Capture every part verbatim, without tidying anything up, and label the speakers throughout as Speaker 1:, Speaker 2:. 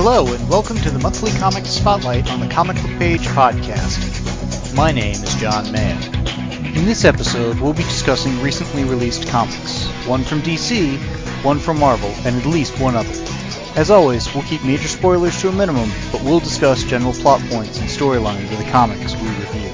Speaker 1: Hello, and welcome to the monthly comic spotlight on the Comic Book Page podcast. My name is John Mayer. In this episode, we'll be discussing recently released comics, one from D C, one from Marvel, and at least one other. As always, we'll keep major spoilers to a minimum, but we'll discuss general plot points and storylines of the comics we review.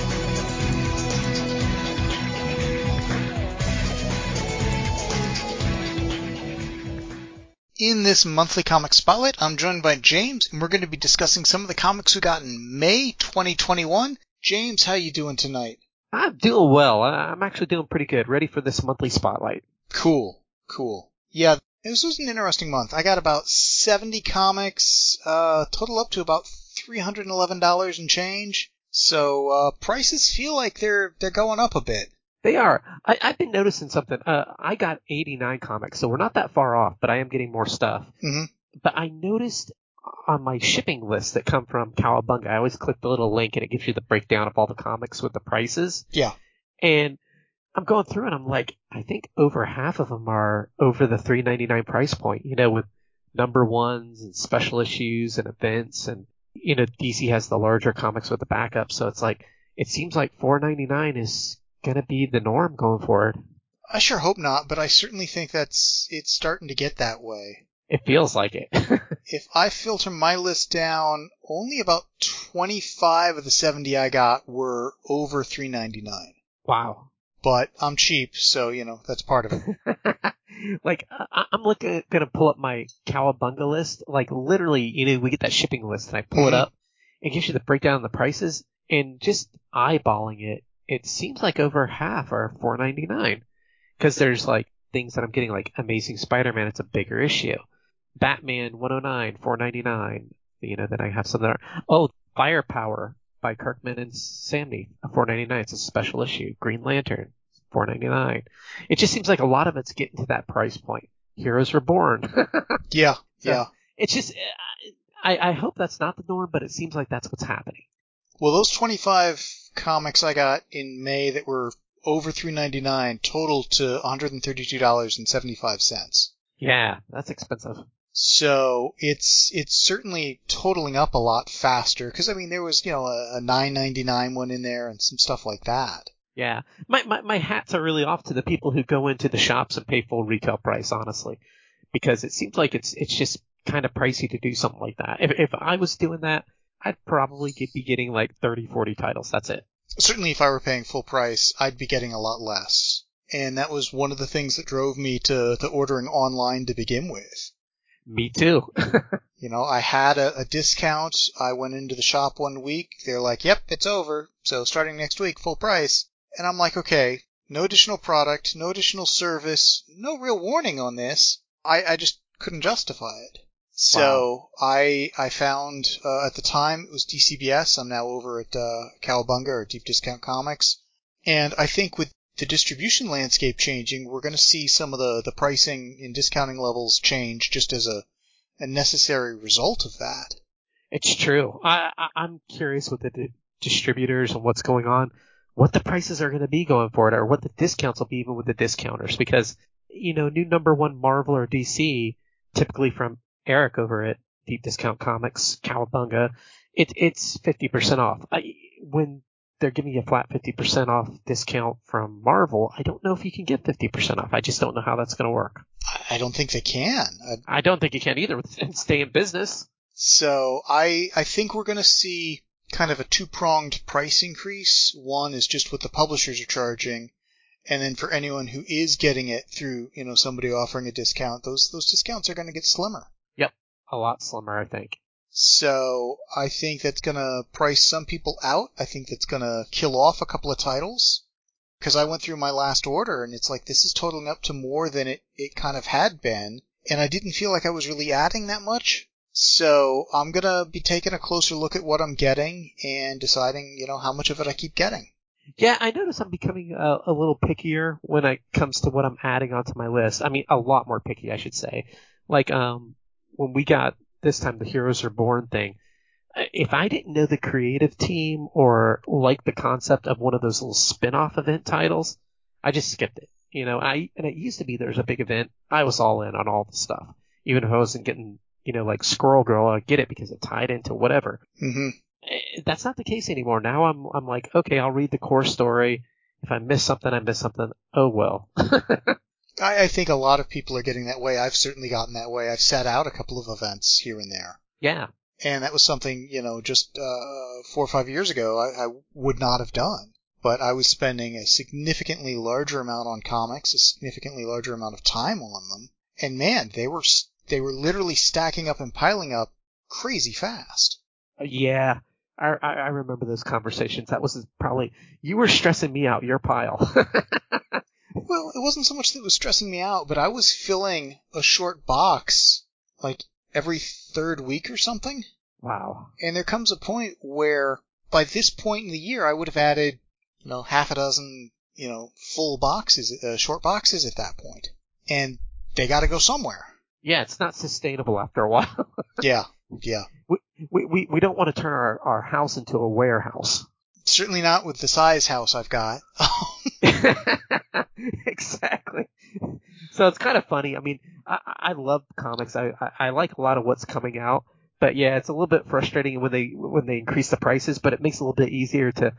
Speaker 1: In this monthly comic spotlight, I'm joined by James, and we're going to be discussing some of the comics we got in May twenty twenty-one. James, how you doing tonight?
Speaker 2: I'm doing well. I'm actually doing pretty good. Ready for this monthly spotlight.
Speaker 1: Cool, cool. Yeah, this was an interesting month. I got about seventy comics, uh, total up to about three hundred eleven dollars and change. So uh, prices feel like they're they're going up a bit.
Speaker 2: They are. I, I've been noticing something. Uh, I got eighty-nine comics, so we're not that far off, but I am getting more stuff.
Speaker 1: Mm-hmm.
Speaker 2: But I noticed on my shipping list that come from Cowabunga, I always click the little link and it gives you the breakdown of all the comics with the prices.
Speaker 1: Yeah.
Speaker 2: And I'm going through and I'm like, I think over half of them are over the three ninety-nine price point, you know, with number ones and special issues and events. And, you know, D C has the larger comics with the backup. So it's like, it seems like four ninety-nine is going to be the norm going forward.
Speaker 1: I sure hope not, but I certainly think that's it's starting to get that way.
Speaker 2: It feels like it.
Speaker 1: If I filter my list down, only about twenty-five of the seventy I got were over three ninety-nine.
Speaker 2: Wow.
Speaker 1: But I'm cheap, so, you know, that's part of it.
Speaker 2: Like, I- I'm looking going to pull up my Cowabunga list. Like, literally, you know, we get that shipping list, and I pull
Speaker 1: Mm-hmm.
Speaker 2: it up. It gives you the breakdown of the prices, and just eyeballing it, it seems like over half are four ninety-nine. Because there's, like, things that I'm getting, like Amazing Spider-Man, it's a bigger issue. Batman one oh nine, four ninety-nine. You know, then I have some that are... Oh, Firepower by Kirkman and Samney, four ninety-nine. It's a special issue. Green Lantern, four ninety-nine. It just seems like a lot of it's getting to that price point. Heroes Reborn.
Speaker 1: Yeah,
Speaker 2: So,
Speaker 1: yeah.
Speaker 2: It's just... I, I hope that's not the norm, but it seems like that's what's happening.
Speaker 1: Well, those twenty-five comics I got in May that were over three ninety-nine totaled to one hundred thirty-two dollars and seventy-five cents.
Speaker 2: Yeah, that's expensive.
Speaker 1: So it's it's certainly totaling up a lot faster because I mean there was you know a, a nine ninety-nine one in there and some stuff like that.
Speaker 2: Yeah, my, my my hats are really off to the people who go into the shops and pay full retail price, honestly, because it seems like it's it's just kind of pricey to do something like that. If if I was doing that, I'd probably get, be getting like thirty, forty titles. That's it.
Speaker 1: Certainly, if I were paying full price, I'd be getting a lot less, and that was one of the things that drove me to to ordering online to begin with.
Speaker 2: Me too.
Speaker 1: You know, I had a, a discount. I went into the shop one week. They're like, "Yep, it's over. So starting next week, full price." And I'm like, "Okay, no additional product, no additional service, no real warning on this." I, I just couldn't justify it. So
Speaker 2: Wow.
Speaker 1: I I found uh, at the time it was D C B S. I'm now over at uh, Cowabunga or Deep Discount Comics, and I think with the distribution landscape changing, we're going to see some of the, the pricing and discounting levels change just as a, a necessary result of that.
Speaker 2: It's true. I, I I'm curious with the di- distributors and what's going on, what the prices are going to be going forward, or what the discounts will be even with the discounters, because you know, new number one Marvel or D C, typically from Eric over at Deep Discount Comics, Cowabunga, it, it's fifty percent off. I, when they're giving you a flat fifty percent off discount from Marvel, I don't know if you can get fifty percent off. I just don't know how that's going to work.
Speaker 1: I don't think they can. I,
Speaker 2: I don't think you can either and stay in business.
Speaker 1: So I I think we're going to see kind of a two-pronged price increase. One is just what the publishers are charging, and then for anyone who is getting it through, you know, somebody offering a discount, those those discounts are going to get slimmer.
Speaker 2: Yep, a lot slimmer, I think.
Speaker 1: So I think that's going to price some people out. I think that's going to kill off a couple of titles. Because I went through my last order, and it's like, this is totaling up to more than it, it kind of had been. And I didn't feel like I was really adding that much. So I'm going to be taking a closer look at what I'm getting and deciding, you know, how much of it I keep getting.
Speaker 2: Yeah, I notice I'm becoming a, a little pickier when it comes to what I'm adding onto my list. I mean, a lot more picky, I should say. Like, um, when we got this time the Heroes Reborn thing, if I didn't know the creative team or like the concept of one of those little spin-off event titles, I just skipped it. You know, I and it used to be there was a big event. I was all in on all the stuff, even if I wasn't getting you know, like Squirrel Girl, I get it because it tied into whatever.
Speaker 1: Mm-hmm.
Speaker 2: That's not the case anymore. Now I'm I'm like, okay, I'll read the core story. If I miss something, I miss something. Oh well.
Speaker 1: I, I think a lot of people are getting that way. I've certainly gotten that way. I've sat out a couple of events here and there.
Speaker 2: Yeah.
Speaker 1: And that was something, you know, just uh, four or five years ago I, I would not have done. But I was spending a significantly larger amount on comics, a significantly larger amount of time on them. And man, they were they were literally stacking up and piling up crazy fast.
Speaker 2: Yeah. I, I I remember those conversations. That was probably, you were stressing me out, your pile.
Speaker 1: Well, it wasn't so much that it was stressing me out, but I was filling a short box like every third week or something.
Speaker 2: Wow.
Speaker 1: And there comes a point where by this point in the year, I would have added, you know, half a dozen, you know, full boxes, uh, short boxes at that point. And they got to go somewhere.
Speaker 2: Yeah, it's not sustainable after a while.
Speaker 1: Yeah, yeah.
Speaker 2: We, we, we, we don't want to turn our, our house into a warehouse.
Speaker 1: Certainly not with the size house I've got.
Speaker 2: Exactly. So it's kind of funny. I mean, I, I love comics. I, I, I like a lot of what's coming out. But yeah, it's a little bit frustrating when they when they increase the prices, but it makes it a little bit easier to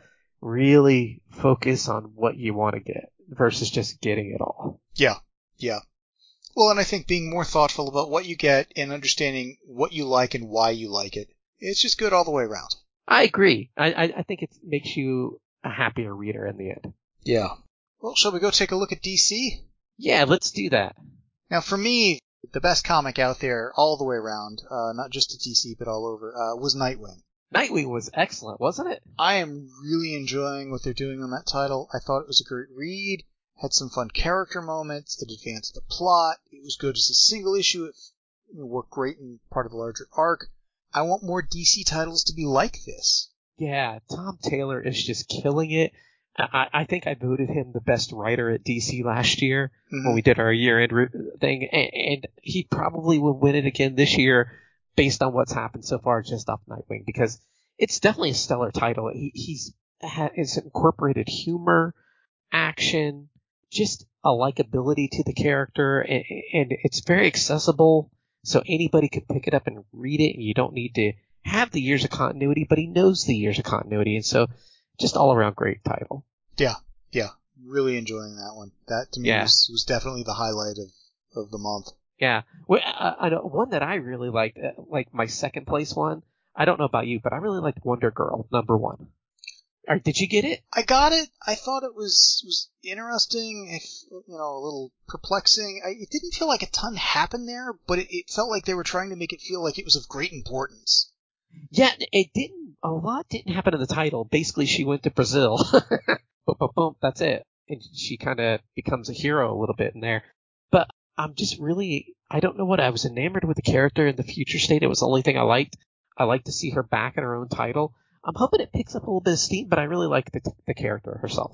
Speaker 2: really focus on what you want to get versus just getting it all.
Speaker 1: Yeah, yeah. Well, and I think being more thoughtful about what you get and understanding what you like and why you like it, it's just good all the way around.
Speaker 2: I agree. I, I, I think it makes you a happier reader in the end.
Speaker 1: Yeah. Well, shall we go take a look at D C?
Speaker 2: Yeah, let's do that.
Speaker 1: Now, for me, the best comic out there all the way around, uh, not just at D C but all over, uh, was Nightwing.
Speaker 2: Nightwing was excellent, wasn't it?
Speaker 1: I am really enjoying what they're doing on that title. I thought it was a great read, had some fun character moments, it advanced the plot, it was good as a single issue, it worked great in part of the larger arc. I want more D C titles to be like this.
Speaker 2: Yeah, Tom Taylor is just killing it. I, I think I voted him the best writer at D C last year mm-hmm. when we did our year-end thing, and, and he probably will win it again this year based on what's happened so far just off Nightwing, because it's definitely a stellar title. He, he's it's incorporated humor, action, just a likability to the character, and, and it's very accessible, so anybody could pick it up and read it, and you don't need to have the years of continuity, but he knows the years of continuity, and so just all around great title.
Speaker 1: Yeah, yeah. Really enjoying that one. That to me yeah. was, was definitely the highlight of, of the month.
Speaker 2: Yeah. Well, I, I know one that I really liked, uh, like my second place one, I don't know about you, but I really liked Wonder Girl, number one. Or, did you get it?
Speaker 1: I got it. I thought it was was interesting, if you know, a little perplexing. I, it didn't feel like a ton happened there, but it, it felt like they were trying to make it feel like it was of great importance.
Speaker 2: Yeah, it didn't. A lot didn't happen in the title. Basically, she went to Brazil. boom, boom, boom. That's it. And she kind of becomes a hero a little bit in there. But I'm just really, I don't know what, I was enamored with the character in the Future State. It was the only thing I liked. I like to see her back in her own title. I'm hoping it picks up a little bit of steam, but I really like the, the character herself.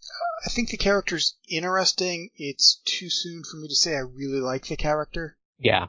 Speaker 1: I think the character's interesting. It's too soon for me to say I really like the character.
Speaker 2: Yeah.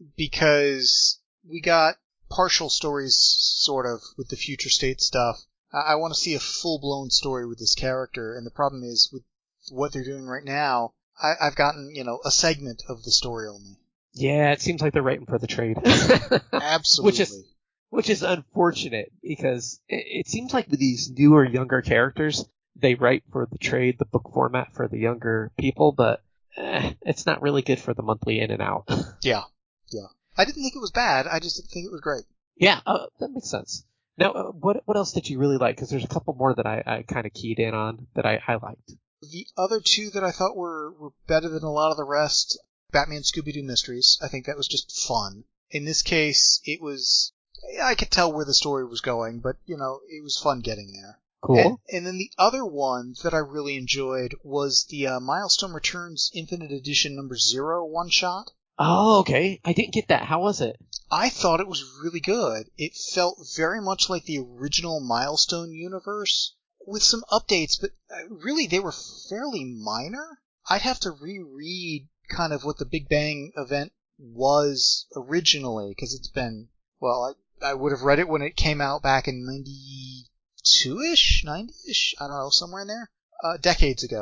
Speaker 1: Because we got partial stories, sort of, with the Future State stuff. I, I want to see a full-blown story with this character, and the problem is, with what they're doing right now, I, I've gotten, you know, a segment of the story only.
Speaker 2: Yeah, it seems like they're writing for the trade.
Speaker 1: Absolutely.
Speaker 2: Which is, which is unfortunate, because it, it seems like with these newer, younger characters, they write for the trade, the book format for the younger people, but eh, it's not really good for the monthly in and out.
Speaker 1: Yeah, yeah. I didn't think it was bad. I just didn't think it was great.
Speaker 2: Yeah, uh, that makes sense. Now, uh, what what else did you really like? Because there's a couple more that I, I kind of keyed in on that I, I liked.
Speaker 1: The other two that I thought were, were better than a lot of the rest, Batman Scooby-Doo Mysteries. I think that was just fun. In this case, it was... I could tell where the story was going, but, you know, it was fun getting there.
Speaker 2: Cool.
Speaker 1: And, and then the other one that I really enjoyed was the uh, Milestone Returns Infinite Edition number zero one-shot.
Speaker 2: Oh, okay. I didn't get that. How was it?
Speaker 1: I thought it was really good. It felt very much like the original Milestone universe, with some updates, but really they were fairly minor. I'd have to reread kind of what the Big Bang event was originally, because it's been, well, I, I would have read it when it came out back in ninety-two-ish, ninety-ish, I don't know, somewhere in there, uh, decades ago.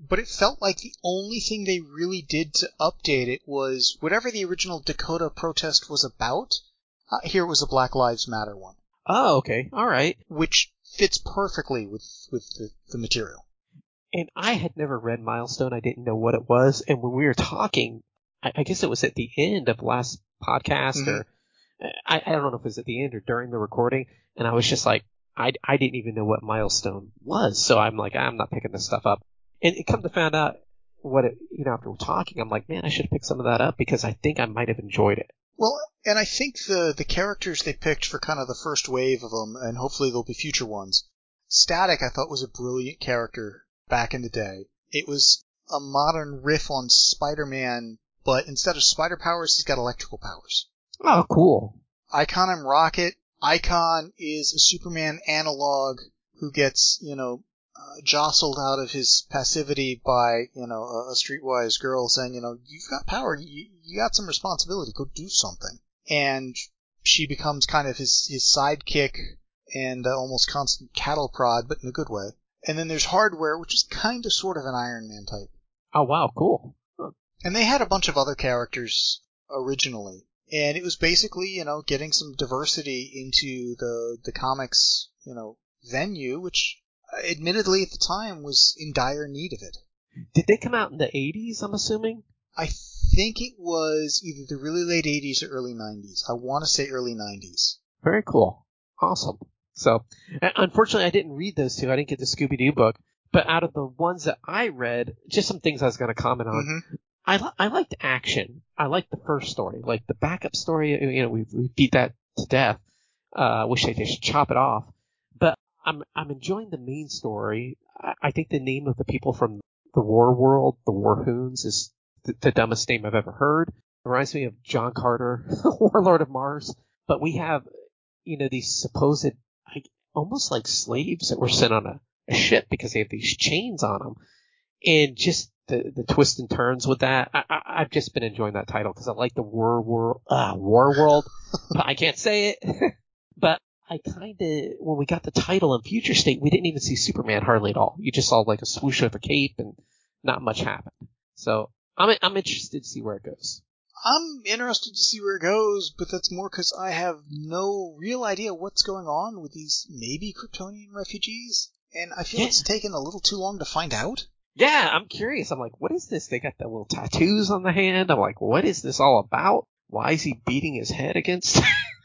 Speaker 1: but it felt like the only thing they really did to update it was whatever the original Dakota protest was about. Uh, here it was a Black Lives Matter one.
Speaker 2: Oh, okay. All right.
Speaker 1: Which fits perfectly with, with the, the material.
Speaker 2: And I had never read Milestone. I didn't know what it was. And when we were talking, I, I guess it was at the end of last podcast, mm-hmm. or I, I don't know if it was at the end or during the recording. And I was just like, I, I didn't even know what Milestone was. So I'm like, I'm not picking this stuff up. And it come to find out what it, you know, after we're talking, I'm like, man, I should have picked some of that up because I think I might have enjoyed it.
Speaker 1: Well, and I think the, the characters they picked for kind of the first wave of them, and hopefully there'll be future ones. Static, I thought, was a brilliant character back in the day. It was a modern riff on Spider-Man, but instead of spider powers, he's got electrical powers.
Speaker 2: Oh, cool.
Speaker 1: Icon and Rocket. Icon is a Superman analog who gets, you know, uh, jostled out of his passivity by, you know, a, a streetwise girl saying, you know, you've got power, you, you got some responsibility, go do something. And she becomes kind of his, his sidekick and uh, almost constant cattle prod, but in a good way. And then there's Hardware, which is kind of sort of an Iron Man type.
Speaker 2: Oh, wow, cool. Huh.
Speaker 1: And they had a bunch of other characters originally. And it was basically, you know, getting some diversity into the, the comics, you know, venue, which admittedly at the time was in dire need of it.
Speaker 2: Did they come out in the eighties, I'm assuming?
Speaker 1: I think it was either the really late eighties or early nineties. I want to say early nineties.
Speaker 2: Very cool. Awesome. So, unfortunately, I didn't read those two. I didn't get the Scooby-Doo book. But out of the ones that I read, just some things I was going to comment on. Mm-hmm. I, li- I liked action. I liked the first story. Like the backup story, you know, we we beat that to death. I uh, wish they just chop it off. But I'm I'm enjoying the main story. I, I think the name of the people from the War World, the Warhoons, is th- the dumbest name I've ever heard. It reminds me of John Carter, Warlord of Mars. But we have, you know, these supposed, like, almost like slaves that were sent on a, a ship because they have these chains on them. And just the, the twists and turns with that. I, I, I've just been enjoying that title because I like the War World, uh, War World. But I can't say it. But I kind of, when we got the title in Future State, we didn't even see Superman hardly at all. You just saw like a swoosh of a cape and not much happened. So I'm I'm interested to see where it goes.
Speaker 1: I'm interested to see where it goes, but that's more because I have no real idea what's going on with these maybe Kryptonian refugees. And I feel yeah. it's taken a little too long to find out.
Speaker 2: Yeah, I'm curious. I'm like, what is this? They got the little tattoos on the hand. I'm like, what is this all about? Why is he beating his head against?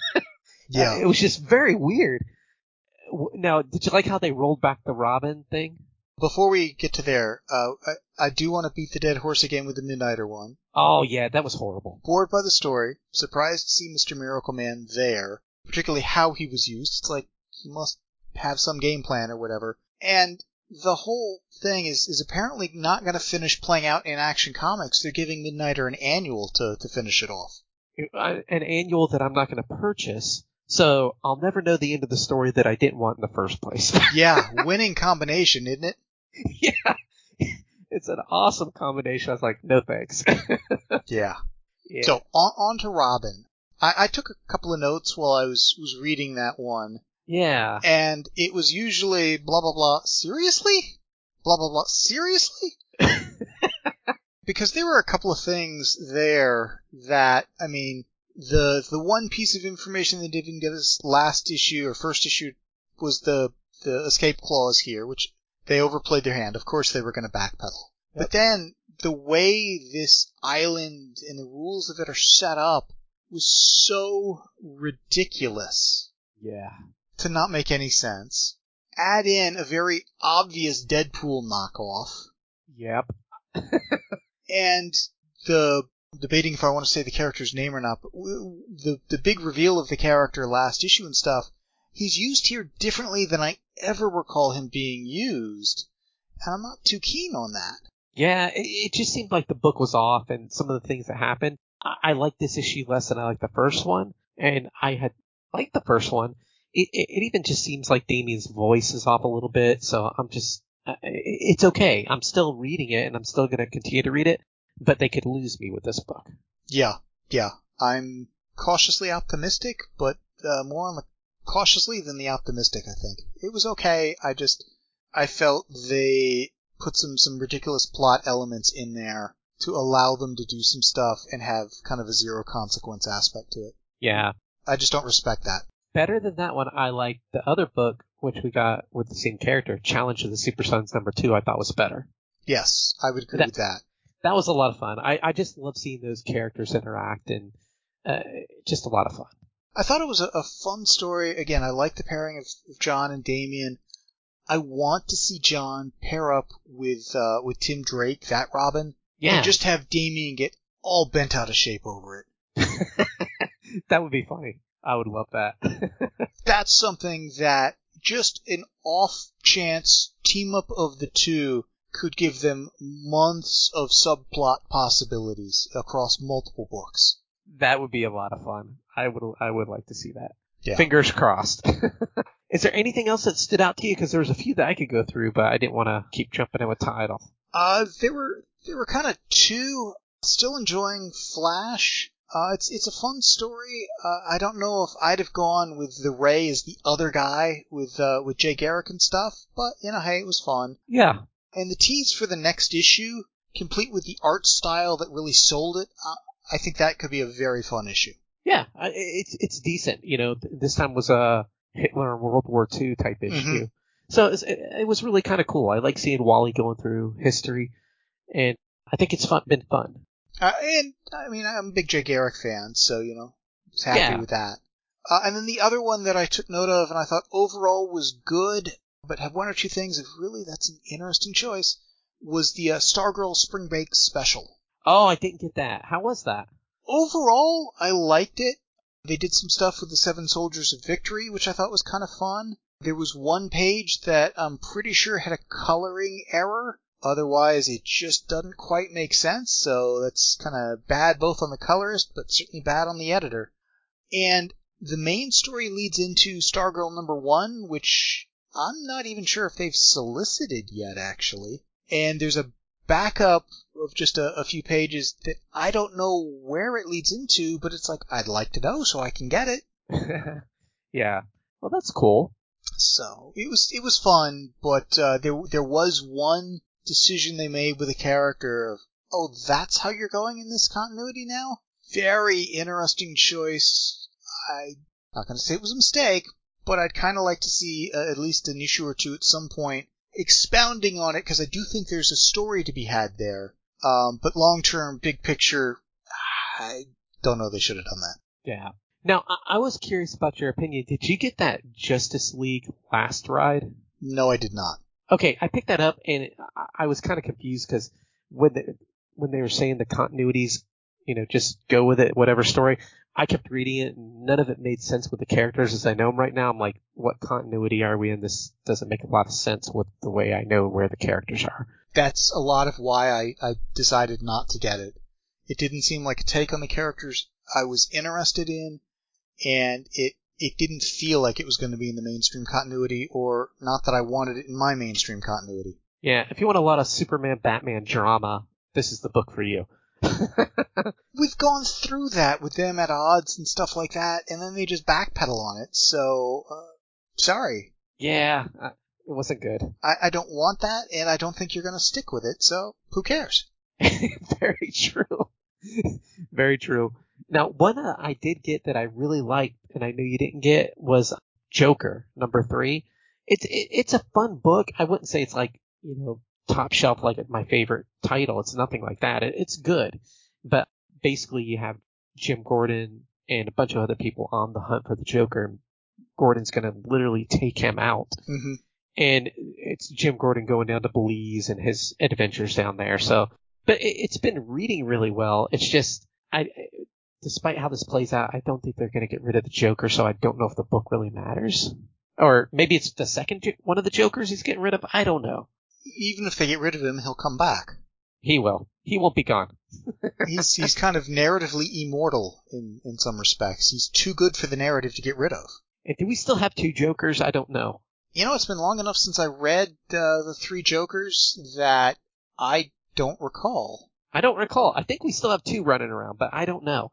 Speaker 2: Yeah. Uh, it was just very weird. Now, did you like how they rolled back the Robin thing?
Speaker 1: Before we get to there, uh, I, I do want to beat the dead horse again with the Midnighter one.
Speaker 2: Oh, yeah, that was horrible.
Speaker 1: Bored by the story, surprised to see Mister Miracle Man there, particularly how he was used. It's like he must have some game plan or whatever. And the whole thing is, is apparently not going to finish playing out in Action Comics. They're giving Midnighter an annual to, to finish it off.
Speaker 2: An annual that I'm not going to purchase, so I'll never know the end of the story that I didn't want in the first place.
Speaker 1: Yeah, winning combination, isn't it?
Speaker 2: Yeah. It's an awesome combination. I was like, no thanks.
Speaker 1: yeah. yeah. So, on, on to Robin. I, I took a couple of notes while I was, was reading that one.
Speaker 2: Yeah.
Speaker 1: And it was usually blah, blah, blah. Seriously? Blah, blah, blah. Seriously? Because there were a couple of things there that, I mean, the the one piece of information they didn't get us last issue or first issue was the, the escape clause here, which they overplayed their hand. Of course they were going to backpedal. Yep. But then the way this island and the rules of it are set up was so ridiculous.
Speaker 2: Yeah.
Speaker 1: To not make any sense. Add in a very obvious Deadpool knockoff.
Speaker 2: Yep.
Speaker 1: And the debating if I want to say the character's name or not, but the the big reveal of the character last issue and stuff, he's used here differently than I ever recall him being used, and I'm not too keen on that.
Speaker 2: Yeah, it, it just seemed like the book was off, and some of the things that happened. I, I liked this issue less than I liked the first one, and I had liked the first one. It, it, it even just seems like Damian's voice is off a little bit, so I'm just... It's okay. I'm still reading it, and I'm still going to continue to read it, but they could lose me with this book.
Speaker 1: Yeah, yeah. I'm cautiously optimistic, but uh, more on the cautiously than the optimistic, I think. It was okay. I just, I felt they put some, some ridiculous plot elements in there to allow them to do some stuff and have kind of a zero consequence aspect to it.
Speaker 2: Yeah.
Speaker 1: I just don't respect that.
Speaker 2: Better than that one, I like the other book, which we got with the same character, Challenge of the Super Sons number two, I thought was better.
Speaker 1: Yes, I would agree
Speaker 2: that,
Speaker 1: with that.
Speaker 2: That was a lot of fun. I, I just love seeing those characters interact, and uh, just a lot of fun.
Speaker 1: I thought it was a, a fun story. Again, I like the pairing of, of John and Damian. I want to see John pair up with uh, with Tim Drake, that Robin,
Speaker 2: yeah.
Speaker 1: and just have Damian get all bent out of shape over it.
Speaker 2: That would be funny. I would love that.
Speaker 1: That's something that just an off chance team up of the two could give them months of subplot possibilities across multiple books.
Speaker 2: That would be a lot of fun. I would I would like to see that.
Speaker 1: Yeah.
Speaker 2: Fingers crossed. Is there anything else that stood out to you? Because there was a few that I could go through, but I didn't want to keep jumping in with title.
Speaker 1: Uh, there were there were kind of two. Still enjoying Flash. Uh, it's it's a fun story. Uh, I don't know if I'd have gone with the Ray as the other guy with uh, with Jay Garrick and stuff, but you know, hey, it was fun.
Speaker 2: Yeah.
Speaker 1: And the tease for the next issue, complete with the art style that really sold it, uh, I think that could be a very fun issue.
Speaker 2: Yeah, it's it's decent. You know, this time was a Hitler and World War Two type issue, mm-hmm. so it was, it was really kind of cool. I like seeing Wally going through history, and I think it's fun, been fun.
Speaker 1: Uh, and I mean, I'm a big Jay Garrick fan, so you know, I was happy
Speaker 2: yeah.
Speaker 1: with that. Uh, and then the other one that I took note of, and I thought overall was good, but had one or two things. If really that's an interesting choice, was the uh, Stargirl Spring Break special.
Speaker 2: Oh, I didn't get that. How was that?
Speaker 1: Overall, I liked it. They did some stuff with the Seven Soldiers of Victory, which I thought was kind of fun. There was one page that I'm pretty sure had a coloring error. Otherwise, it just doesn't quite make sense, so that's kind of bad both on the colorist, but certainly bad on the editor. And the main story leads into Stargirl number one, which I'm not even sure if they've solicited yet, actually. And there's a backup of just a, a few pages that I don't know where it leads into, but it's like, I'd like to know so I can get it.
Speaker 2: Yeah. Well, that's cool.
Speaker 1: So, it was it was fun, but uh, there there was one decision they made with a character of, oh, that's how you're going in this continuity now? Very interesting choice. I'm not going to say it was a mistake, but I'd kind of like to see uh, at least an issue or two at some point expounding on it, because I do think there's a story to be had there. Um, but long-term, big picture, I don't know they should have done that.
Speaker 2: Yeah. Now, I-, I was curious about your opinion. Did you get that Justice League last ride?
Speaker 1: No, I did not.
Speaker 2: Okay, I picked that up, and I was kind of confused because when they, when they were saying the continuities, you know, just go with it, whatever story, I kept reading it, and none of it made sense with the characters as I know them right now. I'm like, what continuity are we in? This doesn't make a lot of sense with the way I know where the characters are.
Speaker 1: That's a lot of why I, I decided not to get it. It didn't seem like a take on the characters I was interested in, and it It didn't feel like it was going to be in the mainstream continuity, or not that I wanted it in my mainstream continuity.
Speaker 2: Yeah, if you want a lot of Superman, Batman drama, this is the book for you.
Speaker 1: We've gone through that with them at odds and stuff like that, and then they just backpedal on it, so, uh, sorry.
Speaker 2: Yeah, uh, it wasn't good.
Speaker 1: I, I don't want that, and I don't think you're going to stick with it, so who cares?
Speaker 2: Very true. Very true. Now, one uh, I did get that I really liked, and I knew you didn't get, was Joker, number three. It's it, it's a fun book. I wouldn't say it's like, you know, top shelf like my favorite title. It's nothing like that. It, it's good. But basically you have Jim Gordon and a bunch of other people on the hunt for the Joker. Gordon's going to literally take him out.
Speaker 1: Mm-hmm.
Speaker 2: And it's Jim Gordon going down to Belize and his adventures down there. So, but it, it's been reading really well. It's just, I... despite how this plays out, I don't think they're going to get rid of the Joker, so I don't know if the book really matters. Or maybe it's the second one of the Jokers he's getting rid of. I don't know.
Speaker 1: Even if they get rid of him, he'll come back.
Speaker 2: He will. He won't be gone.
Speaker 1: he's he's kind of narratively immortal in, in some respects. He's too good for the narrative to get rid of.
Speaker 2: And do we still have two Jokers? I don't know.
Speaker 1: You know, it's been long enough since I read uh, the three Jokers that I don't recall.
Speaker 2: I don't recall. I think we still have two running around, but I don't know.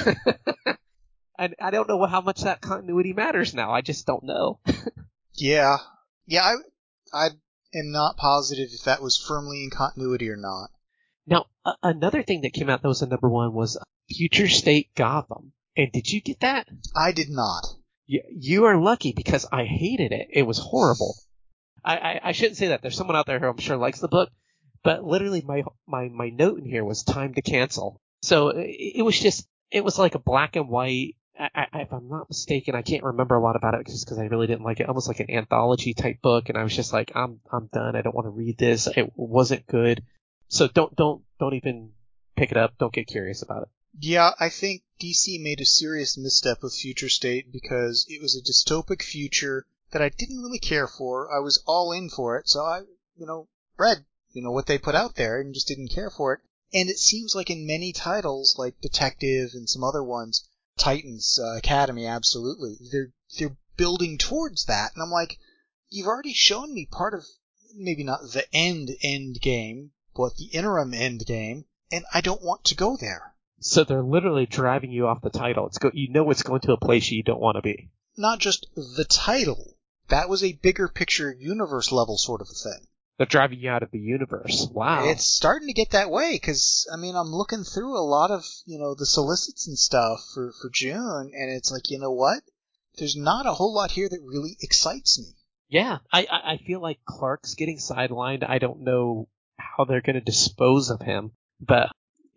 Speaker 2: I, I don't know how much that continuity matters now. I just don't know.
Speaker 1: yeah. Yeah, I, I, am not positive if that was firmly in continuity or not.
Speaker 2: Now, a- another thing that came out that was a number one was Future State Gotham. And did you get that?
Speaker 1: I did not.
Speaker 2: You, you are lucky because I hated it. It was horrible. I, I, I shouldn't say that. There's someone out there who I'm sure likes the book, but literally my my my note in here was time to cancel. So it, it was just it was like a black and white. I, I, if I'm not mistaken, I can't remember a lot about it just because I really didn't like it. Almost like an anthology type book, and I was just like, I'm I'm done. I don't want to read this. It wasn't good. So don't don't don't even pick it up. Don't get curious about it.
Speaker 1: Yeah, I think D C made a serious misstep with Future State because it was a dystopic future that I didn't really care for. I was all in for it, so I, you know, read, you know, what they put out there and just didn't care for it. And it seems like in many titles, like Detective and some other ones, Titans uh, Academy, absolutely, they're they're building towards that. And I'm like, you've already shown me part of maybe not the end end game, but the interim end game, and I don't want to go there.
Speaker 2: So they're literally driving you off the title. It's go, you know it's going to a place you don't want to be.
Speaker 1: Not just the title. That was a bigger picture universe level sort of a thing.
Speaker 2: They're driving you out of the universe. Wow.
Speaker 1: It's starting to get that way because, I mean, I'm looking through a lot of, you know, the solicits and stuff for, for June, and it's like, you know what? There's not a whole lot here that really excites me.
Speaker 2: Yeah, I, I, I feel like Clark's getting sidelined. I don't know how they're going to dispose of him, but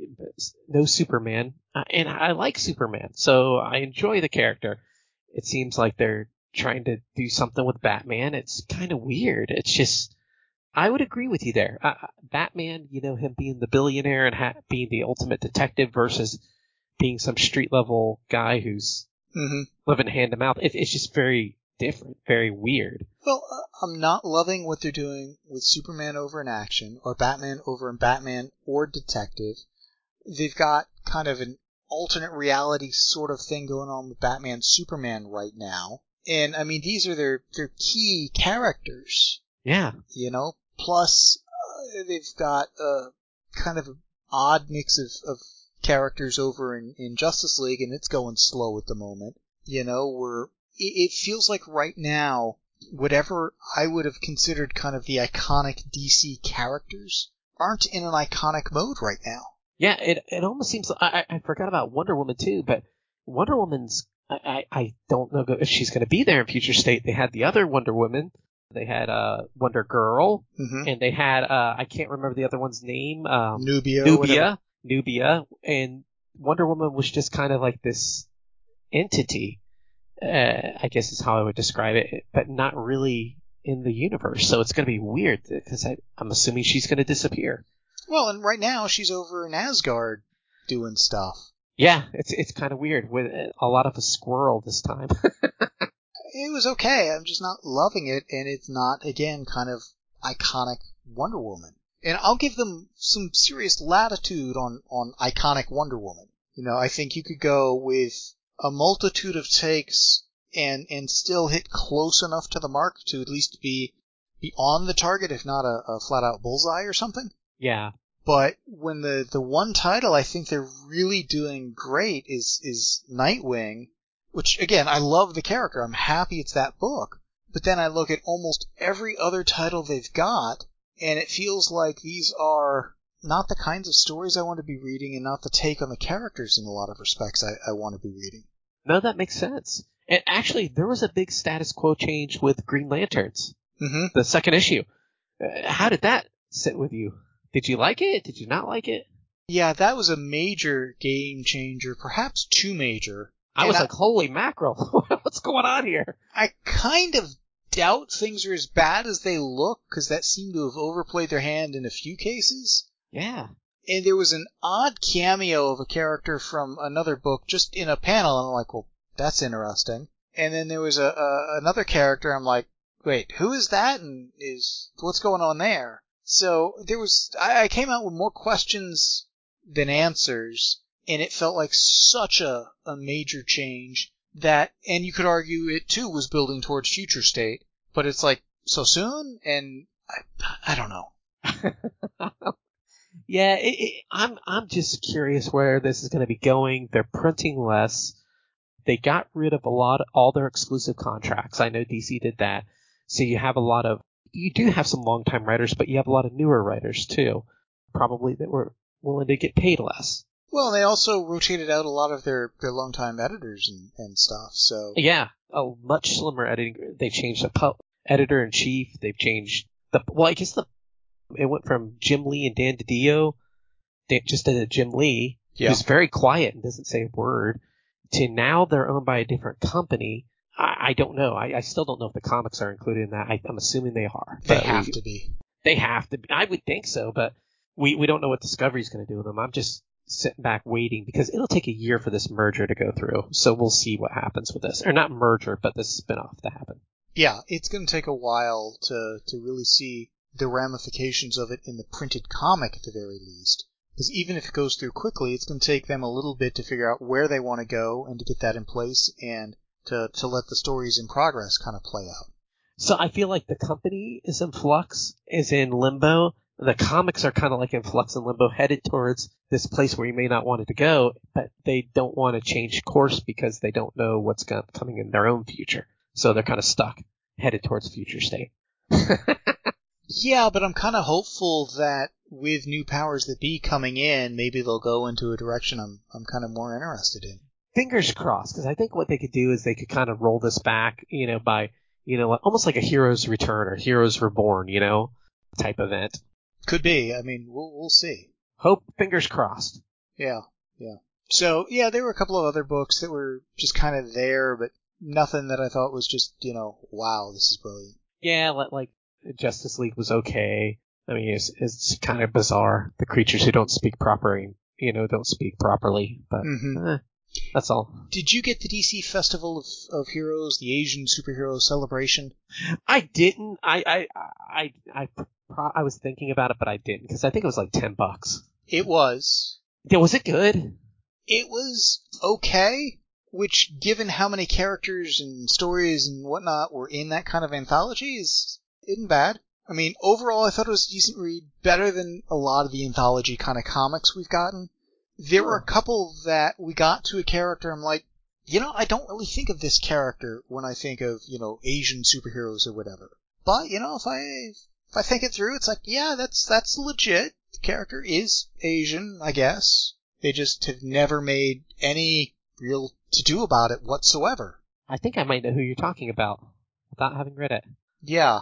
Speaker 2: no Superman. And I like Superman, so I enjoy the character. It seems like they're trying to do something with Batman. It's kind of weird. It's just, I would agree with you there. Uh, Batman, you know, him being the billionaire and ha- being the ultimate detective versus being some street level guy who's
Speaker 1: mm-hmm.
Speaker 2: living hand to mouth. It, it's just very different, very weird.
Speaker 1: Well, uh, I'm not loving what they're doing with Superman over in action, or Batman over in Batman or Detective. They've got kind of an alternate reality sort of thing going on with Batman Superman right now. And, I mean, these are their, their key characters.
Speaker 2: Yeah.
Speaker 1: You know? Plus, uh, they've got a kind of an odd mix of, of characters over in, in Justice League, and it's going slow at the moment. You know, where it, it feels like right now, whatever I would have considered kind of the iconic D C characters aren't in an iconic mode right now.
Speaker 2: Yeah, it it almost seems. I I forgot about Wonder Woman too, but Wonder Woman's. I I, I don't know if she's going to be there in Future State. They had the other Wonder Woman. They had uh Wonder Girl,
Speaker 1: mm-hmm.
Speaker 2: and they had uh I can't remember the other one's name. Um,
Speaker 1: Nubia.
Speaker 2: Nubia.
Speaker 1: Whatever.
Speaker 2: Nubia, and Wonder Woman was just kind of like this entity. Uh, I guess is how I would describe it, but not really in the universe. So it's going to be weird because I'm assuming she's going to disappear.
Speaker 1: Well, and right now she's over in Asgard doing stuff.
Speaker 2: Yeah, it's it's kind of weird with a lot of a squirrel this time.
Speaker 1: It was okay. I'm just not loving it, and it's not, again, kind of iconic Wonder Woman. And I'll give them some serious latitude on, on iconic Wonder Woman. You know, I think you could go with a multitude of takes and and still hit close enough to the mark to at least be, be on the target, if not a, a flat-out bullseye or something.
Speaker 2: Yeah.
Speaker 1: But when the, the one title I think they're really doing great is, is Nightwing, which, again, I love the character. I'm happy it's that book. But then I look at almost every other title they've got, and it feels like these are not the kinds of stories I want to be reading and not the take on the characters in a lot of respects I, I want to be reading.
Speaker 2: No, that makes sense. And actually, there was a big status quo change with Green Lanterns.
Speaker 1: Mm-hmm.
Speaker 2: The second issue. Uh, how did that sit with you? Did you like it? Did you not like it?
Speaker 1: Yeah, that was a major game changer, perhaps too major.
Speaker 2: I
Speaker 1: and
Speaker 2: was
Speaker 1: I,
Speaker 2: like, holy mackerel, what's going on here?
Speaker 1: I kind of doubt things are as bad as they look, because that seemed to have overplayed their hand in a few cases.
Speaker 2: Yeah.
Speaker 1: And there was an odd cameo of a character from another book just in a panel, and I'm like, well, that's interesting. And then there was a, a another character, I'm like, wait, who is that, and is what's going on there? So there was, I, I came out with more questions than answers, and it felt like such a, a major change that, and you could argue it too was building towards Future State, but it's like, so soon? And I, I don't know.
Speaker 2: Yeah, it, it, I'm I'm just curious where this is going to be going. They're printing less. They got rid of a lot of all their exclusive contracts. I know D C did that. So you have a lot of you do have some longtime writers, but you have a lot of newer writers too, probably that were willing to get paid less.
Speaker 1: Well, they also rotated out a lot of their, their longtime editors and, and stuff, so...
Speaker 2: Yeah, a much slimmer editing. They changed the pu- editor-in-chief. They've changed the... Well, I guess the it went from Jim Lee and Dan DiDio, they just did a Jim Lee,
Speaker 1: yeah.
Speaker 2: who's very quiet and doesn't say a word, to now they're owned by a different company. I, I don't know. I, I still don't know if the comics are included in that. I, I'm assuming they are.
Speaker 1: They have we, to be.
Speaker 2: They have to be. I would think so, but we, we don't know what Discovery's going to do with them. I'm just sitting back waiting because it'll take a year for this merger to go through. So we'll see what happens with this. Or not merger, but this spinoff to happen.
Speaker 1: Yeah, it's going to take a while to, to really see the ramifications of it in the printed comic at the very least. Because even if it goes through quickly, it's going to take them a little bit to figure out where they want to go and to get that in place and to, to let the stories in progress kind of play out.
Speaker 2: So I feel like the company is in flux, is in limbo. The comics are kind of like in flux and limbo, headed towards this place where you may not want it to go, but they don't want to change course because they don't know what's coming in their own future. So they're kind of stuck, headed towards future state.
Speaker 1: Yeah, but I'm kind of hopeful that with new powers that be coming in, maybe they'll go into a direction I'm I'm kind of more interested in.
Speaker 2: Fingers crossed, because I think what they could do is they could kind of roll this back, you know, by, you know, almost like a Heroes Return or Heroes Reborn, you know, type event.
Speaker 1: Could be. I mean, we'll we'll see.
Speaker 2: Hope, fingers crossed.
Speaker 1: Yeah, yeah. So, yeah, there were a couple of other books that were just kind of there, but nothing that I thought was just, you know, wow, this is brilliant.
Speaker 2: Yeah, like Justice League was okay. I mean, it's, it's kind of bizarre. The creatures who don't speak properly, you know, don't speak properly, but mm-hmm. eh, that's all.
Speaker 1: Did you get the D C Festival of, of Heroes, the Asian Superhero Celebration?
Speaker 2: I didn't. I I I I, I, I was thinking about it, but I didn't because I think it was like ten bucks.
Speaker 1: It was.
Speaker 2: Yeah, was it good?
Speaker 1: It was okay, which, given how many characters and stories and whatnot were in that kind of anthology, is isn't bad. I mean, overall, I thought it was a decent read, better than a lot of the anthology kind of comics we've gotten. There sure. were a couple that we got to a character, I'm like, you know, I don't really think of this character when I think of, you know, Asian superheroes or whatever. But, you know, if I if I think it through, it's like, yeah, that's that's legit. The character is Asian, I guess. They just have never made any real to-do about it whatsoever.
Speaker 2: I think I might know who you're talking about without having read it.
Speaker 1: Yeah.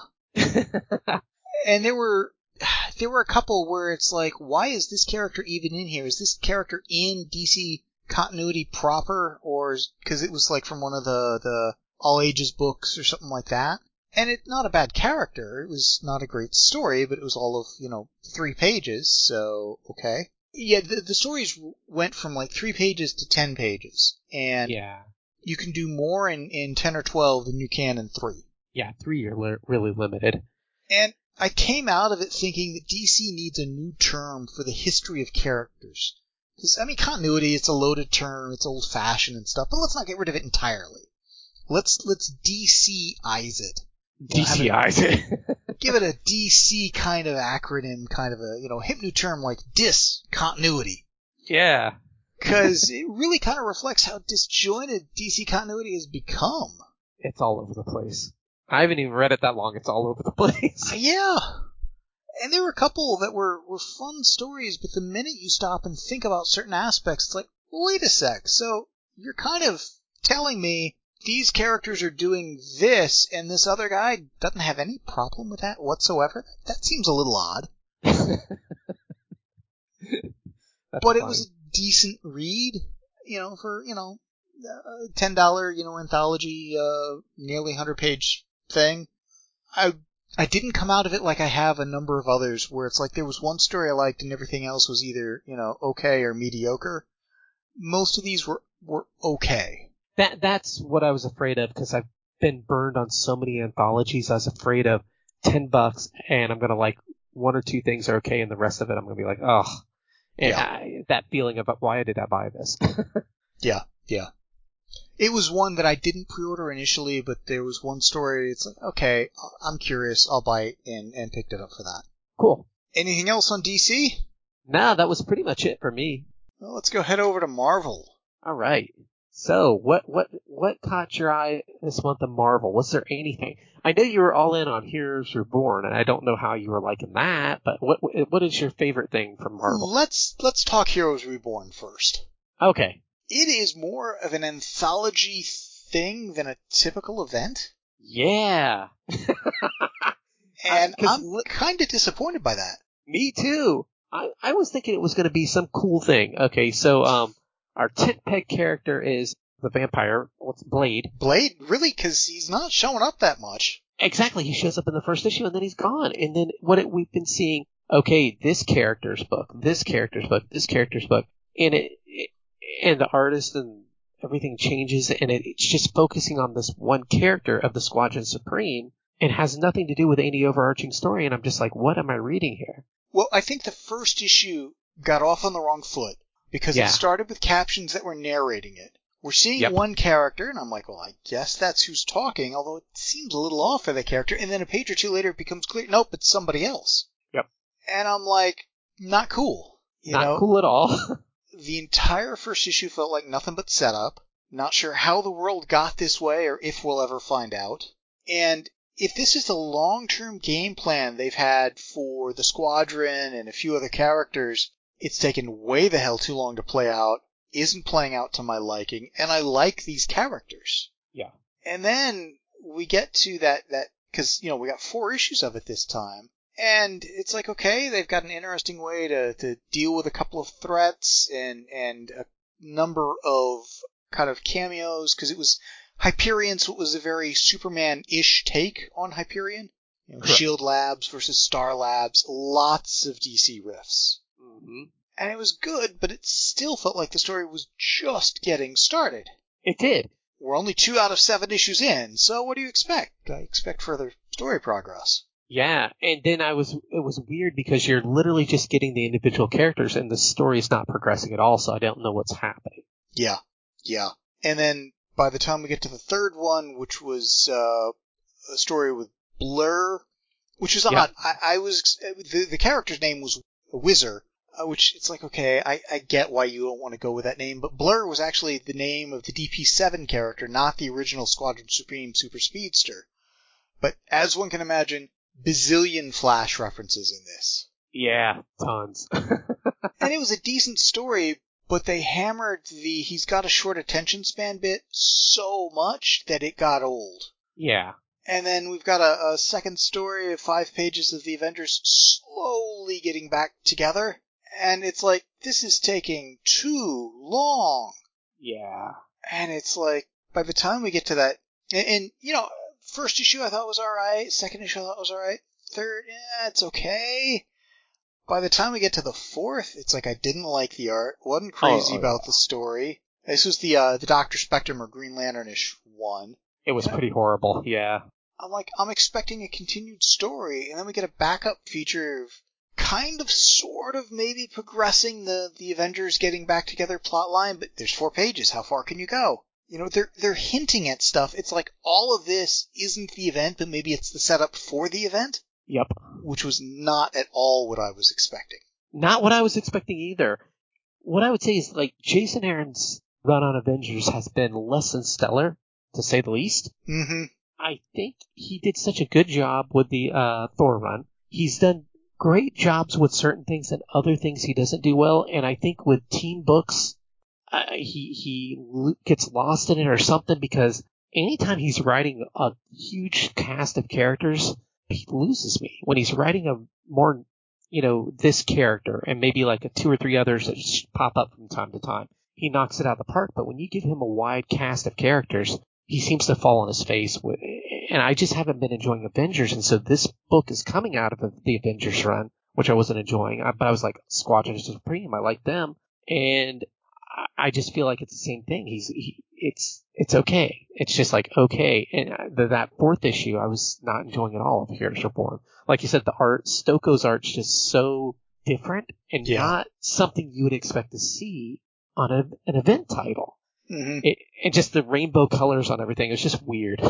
Speaker 1: And there were there were a couple where it's like, why is this character even in here? Is this character in D C continuity proper, or because it was like from one of the the all ages books or something like that? And it's not a bad character. It was not a great story, but it was all of, you know, three pages, so okay. Yeah, the, the stories went from like three pages to ten pages, and
Speaker 2: yeah.
Speaker 1: you can do more in, in ten or twelve than you can in three.
Speaker 2: Yeah, three are li- really limited.
Speaker 1: And I came out of it thinking that D C needs a new term for the history of characters. Because, I mean, continuity, it's a loaded term, it's old-fashioned and stuff, but let's not get rid of it entirely. Let's let's D C-ize it.
Speaker 2: D C-ize it.
Speaker 1: Give it a D C kind of acronym, kind of a, you know, hip new term like discontinuity.
Speaker 2: Yeah.
Speaker 1: Because it really kind of reflects how disjointed D C continuity has become.
Speaker 2: It's all over the place. I haven't even read it that long. It's all over the place.
Speaker 1: Yeah. And there were a couple that were, were fun stories, but the minute you stop and think about certain aspects, it's like, wait a sec. So you're kind of telling me these characters are doing this, and this other guy doesn't have any problem with that whatsoever? That seems a little odd. But funny. It was a decent read, you know, for, you know, a ten dollars, you know, anthology, uh, nearly one hundred page thing. I I didn't come out of it like I have a number of others where it's like there was one story I liked and everything else was either, you know, okay or mediocre. Most of these were, were okay.
Speaker 2: That That's what I was afraid of because I've been burned on so many anthologies. I was afraid of ten bucks and I'm going to like one or two things are okay and the rest of it I'm going to be like, oh. And
Speaker 1: yeah.
Speaker 2: I, that feeling about why did I buy this?
Speaker 1: yeah, yeah. It was one that I didn't pre-order initially, but there was one story. It's like, okay, I'm curious. I'll buy it and, and picked it up for that.
Speaker 2: Cool.
Speaker 1: Anything else on D C?
Speaker 2: Nah, that was pretty much it for me.
Speaker 1: Well, let's go head over to Marvel.
Speaker 2: All right. So, what what what caught your eye this month of Marvel? Was there anything? I know you were all in on Heroes Reborn, and I don't know how you were liking that, but what what is your favorite thing from Marvel?
Speaker 1: Let's let's talk Heroes Reborn first.
Speaker 2: Okay.
Speaker 1: It is more of an anthology thing than a typical event.
Speaker 2: Yeah.
Speaker 1: And
Speaker 2: uh,
Speaker 1: I'm li- kind of disappointed by that.
Speaker 2: Me too. I, I was thinking it was going to be some cool thing. Okay, so um, our tit peg character is the vampire. What's Blade?
Speaker 1: Blade, really? Because he's not showing up that much.
Speaker 2: Exactly. He shows up in the first issue and then he's gone. And then what it, we've been seeing, okay, this character's book, this character's book, this character's book, and it, it and the artist and everything changes, and it, it's just focusing on this one character of the Squadron Supreme. It has nothing to do with any overarching story, and I'm just like, what am I reading here?
Speaker 1: Well, I think the first issue got off on the wrong foot because
Speaker 2: Yeah.
Speaker 1: it started with captions that were narrating it. We're seeing
Speaker 2: Yep.
Speaker 1: one character, and I'm like, well, I guess that's who's talking, although it seems a little off for the character. And then a page or two later, it becomes clear, nope, it's somebody else.
Speaker 2: Yep.
Speaker 1: And I'm like, not cool. You
Speaker 2: Not
Speaker 1: know?
Speaker 2: cool at all.
Speaker 1: The entire first issue felt like nothing but setup. Not sure how the world got this way or if we'll ever find out. And if this is the long-term game plan they've had for the Squadron and a few other characters, it's taken way the hell too long to play out, isn't playing out to my liking, and I like these characters.
Speaker 2: Yeah.
Speaker 1: And then we get to that, that, cause, you know, we got four issues of it this time. And it's like, okay, they've got an interesting way to, to deal with a couple of threats and, and a number of kind of cameos, because it was Hyperion, so it was a very Superman-ish take on Hyperion. You know, Shield Labs versus Star Labs, lots of D C riffs.
Speaker 2: Mm-hmm.
Speaker 1: And it was good, but it still felt like the story was just getting started.
Speaker 2: It did.
Speaker 1: We're only two out of seven issues in, so what do you expect? I expect further story progress.
Speaker 2: Yeah, and then I was it was weird because you're literally just getting the individual characters and the story is not progressing at all, so I don't know what's happening.
Speaker 1: Yeah, yeah. And then by the time we get to the third one, which was uh, a story with Blur, which is odd.
Speaker 2: Yep.
Speaker 1: I, I was the the character's name was Whizzer, uh, which it's like, okay, I, I get why you don't want to go with that name, but Blur was actually the name of the D P seven character, not the original Squadron Supreme Super Speedster. But as one can imagine, bazillion Flash references in this.
Speaker 2: Yeah, tons.
Speaker 1: And it was a decent story, but they hammered the he's got a short attention span bit so much that it got old.
Speaker 2: Yeah.
Speaker 1: And then we've got a, a second story of five pages of the Avengers slowly getting back together. And it's like, this is taking too long.
Speaker 2: Yeah.
Speaker 1: And it's like, by the time we get to that, and, and you know, first issue I thought was alright, second issue I thought was alright, third, yeah, it's okay. By the time we get to the fourth, it's like I didn't like the art, wasn't crazy
Speaker 2: Oh, oh,
Speaker 1: about
Speaker 2: yeah.
Speaker 1: the story. This was the uh, the Doctor Spectrum or Green Lantern-ish one.
Speaker 2: It was
Speaker 1: Yeah.
Speaker 2: pretty horrible, yeah.
Speaker 1: I'm like, I'm expecting a continued story, and then we get a backup feature of kind of, sort of, maybe progressing the, the Avengers getting back together plot line, but there's four pages. How far can you go? You know, they're they're hinting at stuff. It's like all of this isn't the event, but maybe it's the setup for the event,
Speaker 2: Yep.
Speaker 1: which was not at all what I was expecting.
Speaker 2: Not what I was expecting either. What I would say is, like, Jason Aaron's run on Avengers has been less than stellar, to say the least.
Speaker 1: Mm-hmm.
Speaker 2: I think he did such a good job with the uh, Thor run. He's done great jobs with certain things and other things he doesn't do well, and I think with team books, uh, he he lo- gets lost in it or something, because anytime he's writing a huge cast of characters, he loses me. When he's writing a more, you know, this character and maybe like a two or three others that just pop up from time to time, he knocks it out of the park. But when you give him a wide cast of characters, he seems to fall on his face. With, and I just haven't been enjoying Avengers, and so this book is coming out of the Avengers run, which I wasn't enjoying. I, but I was like, Squadron Supreme, I like them, and I, I just feel like it's the same thing. He's he, it's it's okay. It's just like okay. And the, that fourth issue, I was not enjoying at all of Heroes Reborn. Like you said, the art, Stokoe's art's just so different and
Speaker 1: Yeah.
Speaker 2: not something you would expect to see on a, an event title.
Speaker 1: Mm-hmm.
Speaker 2: It, and just the rainbow colors on everything, it was just weird.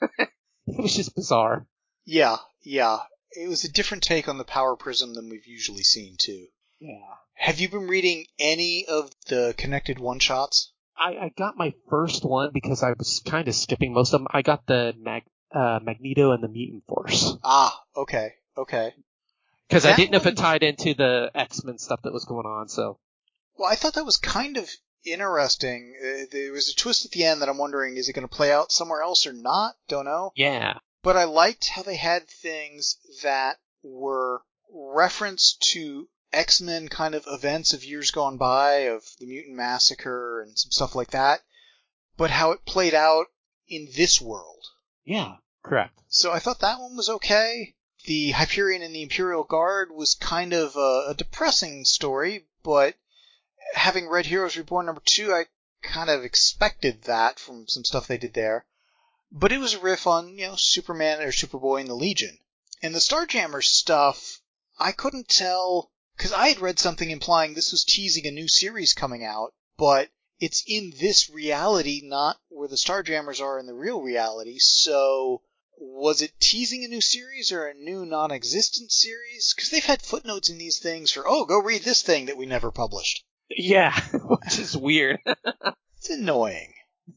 Speaker 2: It was just bizarre.
Speaker 1: Yeah, yeah. It was a different take on the Power Prism than we've usually seen, too.
Speaker 2: Yeah.
Speaker 1: Have you been reading any of the connected one-shots?
Speaker 2: I, I got my first one because I was kind of skipping most of them. I got the Mag, uh, Magneto and the Mutant Force.
Speaker 1: Ah, okay, okay.
Speaker 2: Because I
Speaker 1: That
Speaker 2: didn't know if
Speaker 1: one-
Speaker 2: it tied into the X-Men stuff that was going on, so.
Speaker 1: Well, I thought that was kind of interesting. Uh, there was a twist at the end that I'm wondering, is it going to play out somewhere else or not? Don't know.
Speaker 2: Yeah.
Speaker 1: But I liked how they had things that were reference to X-Men kind of events of years gone by, of the Mutant Massacre and some stuff like that, but how it played out in this world.
Speaker 2: Yeah, correct.
Speaker 1: So I thought that one was okay. The Hyperion and the Imperial Guard was kind of a, a depressing story, but having read Heroes Reborn number two, I kind of expected that from some stuff they did there. But it was a riff on, you know, Superman or Superboy and the Legion. And the Starjammer stuff, I couldn't tell, because I had read something implying this was teasing a new series coming out, but it's in this reality, not where the Starjammers are in the real reality, so was it teasing a new series or a new non-existent series? Because they've had footnotes in these things for, oh, go read this thing that we never published.
Speaker 2: Yeah, which is weird.
Speaker 1: It's annoying.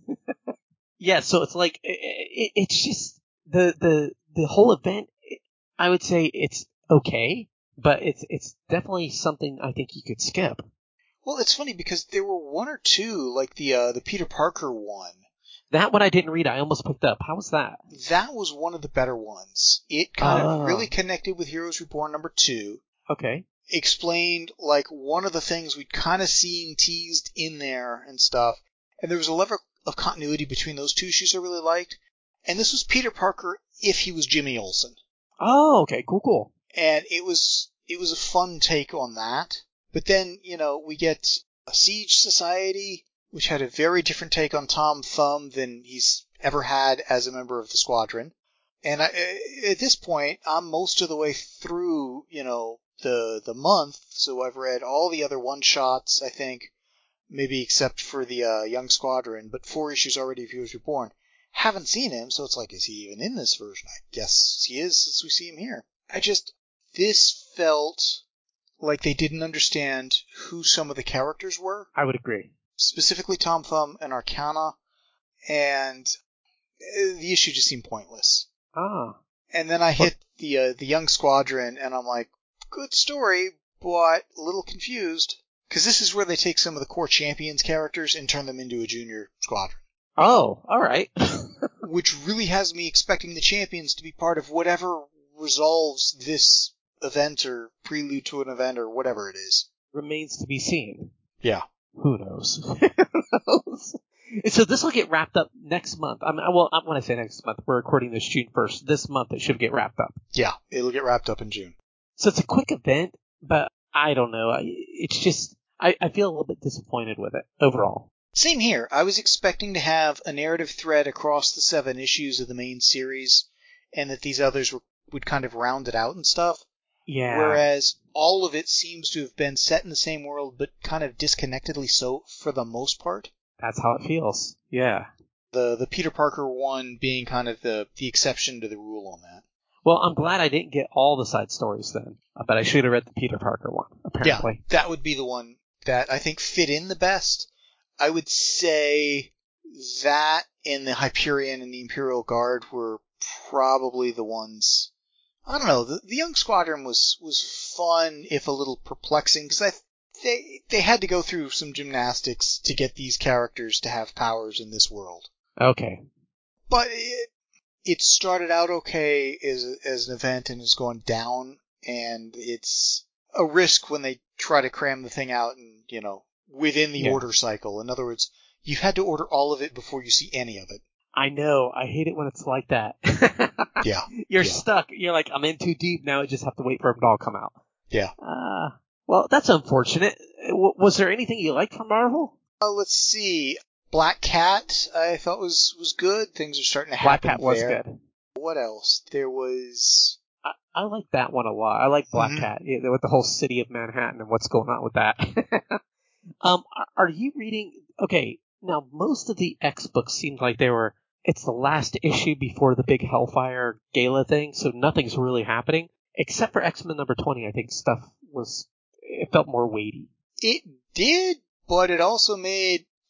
Speaker 2: Yeah, so it's like, it, it, it's just, the, the, the whole event, I would say it's okay, but it's, it's definitely something I think you could skip.
Speaker 1: Well, it's funny because there were one or two, like the uh, the Peter Parker one.
Speaker 2: That one I didn't read. I almost picked up. How was that?
Speaker 1: That was one of the better ones. It kind
Speaker 2: Oh.
Speaker 1: of really connected with Heroes Reborn number two.
Speaker 2: Okay.
Speaker 1: Explained, like, one of the things we'd kind of seen teased in there and stuff. And there was a level of continuity between those two issues I really liked. And this was Peter Parker if he was Jimmy Olsen.
Speaker 2: Oh, okay. Cool, cool.
Speaker 1: And it was it was a fun take on that. But then, you know, we get a Siege Society, which had a very different take on Tom Thumb than he's ever had as a member of the Squadron. And I, at this point, I'm most of the way through, you know, the the month, so I've read all the other one-shots, I think, maybe except for the uh, Young Squadron, but four issues already of Heroes Reborn. Haven't seen him, so it's like, is he even in this version? I guess he is, since we see him here. I just, this felt like they didn't understand who some of the characters were.
Speaker 2: I would agree.
Speaker 1: Specifically Tom Thumb and Arcana, and the issue just seemed pointless.
Speaker 2: Ah.
Speaker 1: And then I hit the uh, the Young Squadron, and I'm like, good story, but a little confused. Because this is where they take some of the core Champions characters and turn them into a junior squadron.
Speaker 2: Oh, all right.
Speaker 1: Which really has me expecting the Champions to be part of whatever resolves this event or prelude to an event or whatever it is.
Speaker 2: Remains to be seen.
Speaker 1: Yeah.
Speaker 2: Who knows? Who knows? So this will get wrapped up next month. I mean, well, when I say next month, we're recording this June first. This month it should get wrapped up.
Speaker 1: Yeah, it'll get wrapped up in June.
Speaker 2: So it's a quick event, but I don't know. It's just, I, I feel a little bit disappointed with it overall.
Speaker 1: Same here. I was expecting to have a narrative thread across the seven issues of the main series, and that these others were, would kind of round it out and stuff.
Speaker 2: Yeah.
Speaker 1: Whereas all of it seems to have been set in the same world, but kind of disconnectedly so for the most part.
Speaker 2: That's how it feels. Yeah.
Speaker 1: The the Peter Parker one being kind of the, the exception to the rule on that.
Speaker 2: Well, I'm glad I didn't get all the side stories then, but I should have read the Peter Parker one, apparently.
Speaker 1: Yeah, that would be the one that I think fit in the best. I would say that and the Hyperion and the Imperial Guard were probably the ones. I don't know. The, the Young Squadron was, was fun, if a little perplexing, because I they they had to go through some gymnastics to get these characters to have powers in this world.
Speaker 2: Okay.
Speaker 1: But it, it started out okay as as an event and has gone down, and it's a risk when they try to cram the thing out and, you know, within the
Speaker 2: Yeah.
Speaker 1: order cycle. In other words, you've had to order all of it before you see any of it.
Speaker 2: I know. I hate it when it's like that.
Speaker 1: Yeah.
Speaker 2: You're
Speaker 1: yeah.
Speaker 2: stuck. You're like, I'm in too deep. Now I just have to wait for them to all come out.
Speaker 1: Yeah.
Speaker 2: Uh, well, that's unfortunate. W- was there anything you liked from Marvel?
Speaker 1: Uh, let's see. Black Cat, I thought was was good. Things are starting to
Speaker 2: Black
Speaker 1: happen
Speaker 2: Cat was
Speaker 1: there.
Speaker 2: good.
Speaker 1: What else? There was.
Speaker 2: I, I like that one a lot. I like Black
Speaker 1: Mhm.
Speaker 2: Cat yeah, with the whole city of Manhattan and what's going on with that. um, are, are you reading? Okay, now most of the X books seemed like they were. It's the last issue before the big Hellfire Gala thing, so nothing's really happening except for X-Men number twenty. I think stuff was. It felt more weighty.
Speaker 1: It did, but it also made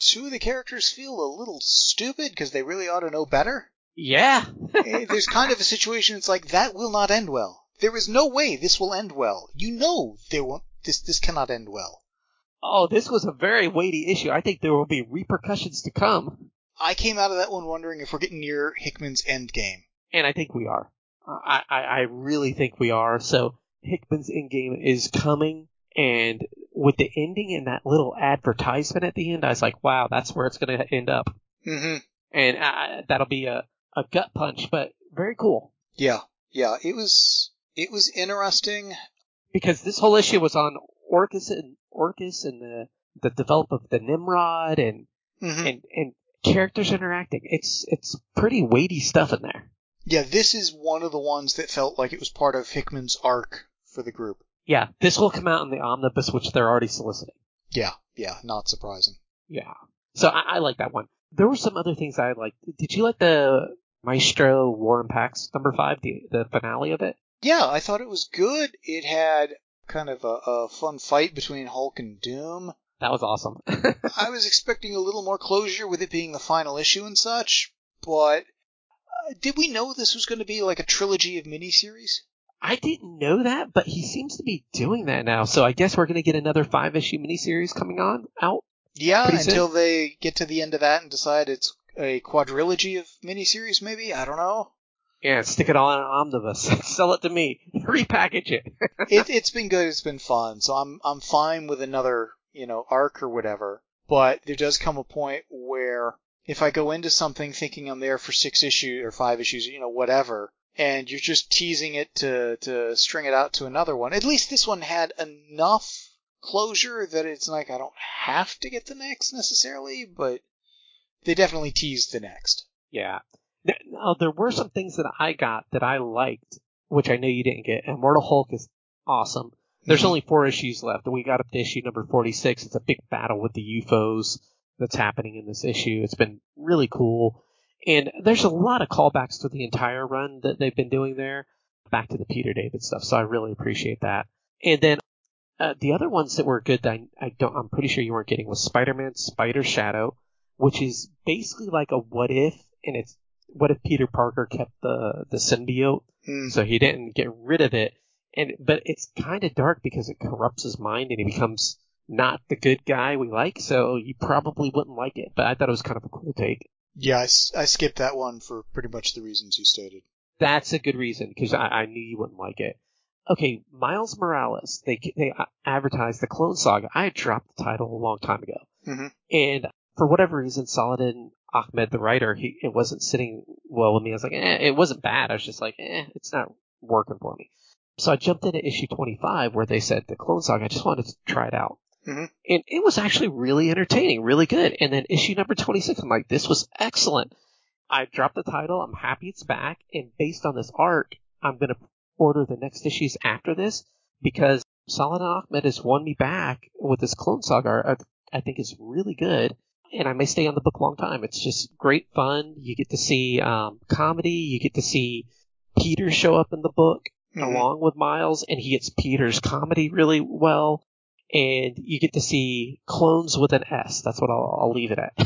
Speaker 1: two of the characters feel a little stupid because they really ought to know better.
Speaker 2: Yeah.
Speaker 1: There's kind of a situation, it's like, that will not end well. There is no way this will end well. You know there won't, this, this cannot end well.
Speaker 2: Oh, this was a very weighty issue. I think there will be repercussions to come.
Speaker 1: I came out of that one wondering if we're getting near Hickman's endgame.
Speaker 2: And I think we are. I, I, I really think we are. So Hickman's endgame is coming, and with the ending and that little advertisement at the end, I was like, wow, that's where it's going to end up.
Speaker 1: Mm-hmm.
Speaker 2: And I, that'll be a, a gut punch, but very cool.
Speaker 1: Yeah, yeah, it was it was interesting.
Speaker 2: Because this whole issue was on Orcus and Orcus and the, the development of the Nimrod and,
Speaker 1: mm-hmm.
Speaker 2: and and characters interacting. It's it's pretty weighty stuff in there.
Speaker 1: Yeah, this is one of the ones that felt like it was part of Hickman's arc for the group.
Speaker 2: Yeah, this will come out in the omnibus, which they're already soliciting.
Speaker 1: Yeah, yeah, not surprising.
Speaker 2: Yeah. So I, I like that one. There were some other things I liked. Did you like the Maestro War and Pax number five, the, the finale of it?
Speaker 1: Yeah, I thought it was good. It had kind of a, a fun fight between Hulk and Doom.
Speaker 2: That was awesome.
Speaker 1: I was expecting a little more closure with it being the final issue and such, but uh, did we know this was going to be like a trilogy of miniseries?
Speaker 2: I didn't know that, but he seems to be doing that now. So I guess we're going to get another five-issue miniseries coming on out.
Speaker 1: Yeah,
Speaker 2: Pretty
Speaker 1: until
Speaker 2: soon?
Speaker 1: they get to the end of that and decide it's a quadrilogy of miniseries, maybe? I don't know.
Speaker 2: Yeah, stick it all in an omnibus. Sell it to me. Repackage it.
Speaker 1: it. It's been good. It's been fun. So I'm I'm fine with another, you know, arc or whatever. But there does come a point where if I go into something thinking I'm there for six issues or five issues, you know, whatever, and you're just teasing it to, to string it out to another one. At least this one had enough closure that it's like I don't have to get the next necessarily, but they definitely teased the next.
Speaker 2: Yeah. Now, there were some things that I got that I liked, which I know you didn't get. Immortal Hulk is awesome. There's mm-hmm. only four issues left, and we got up to issue number forty-six. It's a big battle with the U F Os that's happening in this issue. It's been really cool. And there's a lot of callbacks to the entire run that they've been doing there, back to the Peter David stuff. So I really appreciate that. And then uh, the other ones that were good that I, I don't, I'm pretty sure you weren't getting was Spider-Man Spider Shadow, which is basically like a what if, and it's what if Peter Parker kept the the symbiote, mm. so he didn't get rid of it. And but it's kind of dark because it corrupts his mind and he becomes not the good guy we like. So you probably wouldn't like it. But I thought it was kind of a cool take.
Speaker 1: Yeah, I, I skipped that one for pretty much the reasons you stated.
Speaker 2: That's a good reason, because I, I knew you wouldn't like it. Okay, Miles Morales, they they advertised the Clone Saga. I had dropped the title a long time ago.
Speaker 1: Mm-hmm.
Speaker 2: And for whatever reason, Saladin Ahmed, the writer, he it wasn't sitting well with me. I was like, eh, it wasn't bad. I was just like, eh, it's not working for me. So I jumped into issue twenty-five where they said the Clone Saga. I just wanted to try it out.
Speaker 1: Mm-hmm.
Speaker 2: And it was actually really entertaining, really good. And then issue number twenty-six, I'm like, this was excellent. I dropped the title. I'm happy it's back. And based on this arc, I'm going to order the next issues after this because Saladin Ahmed has won me back with this Clone Saga. I, I think is really good. And I may stay on the book a long time. It's just great fun. You get to see um, comedy. You get to see Peter show up in the book mm-hmm. along with Miles, and he gets Peter's comedy really well. And you get to see clones with an S. That's what I'll, I'll leave it at.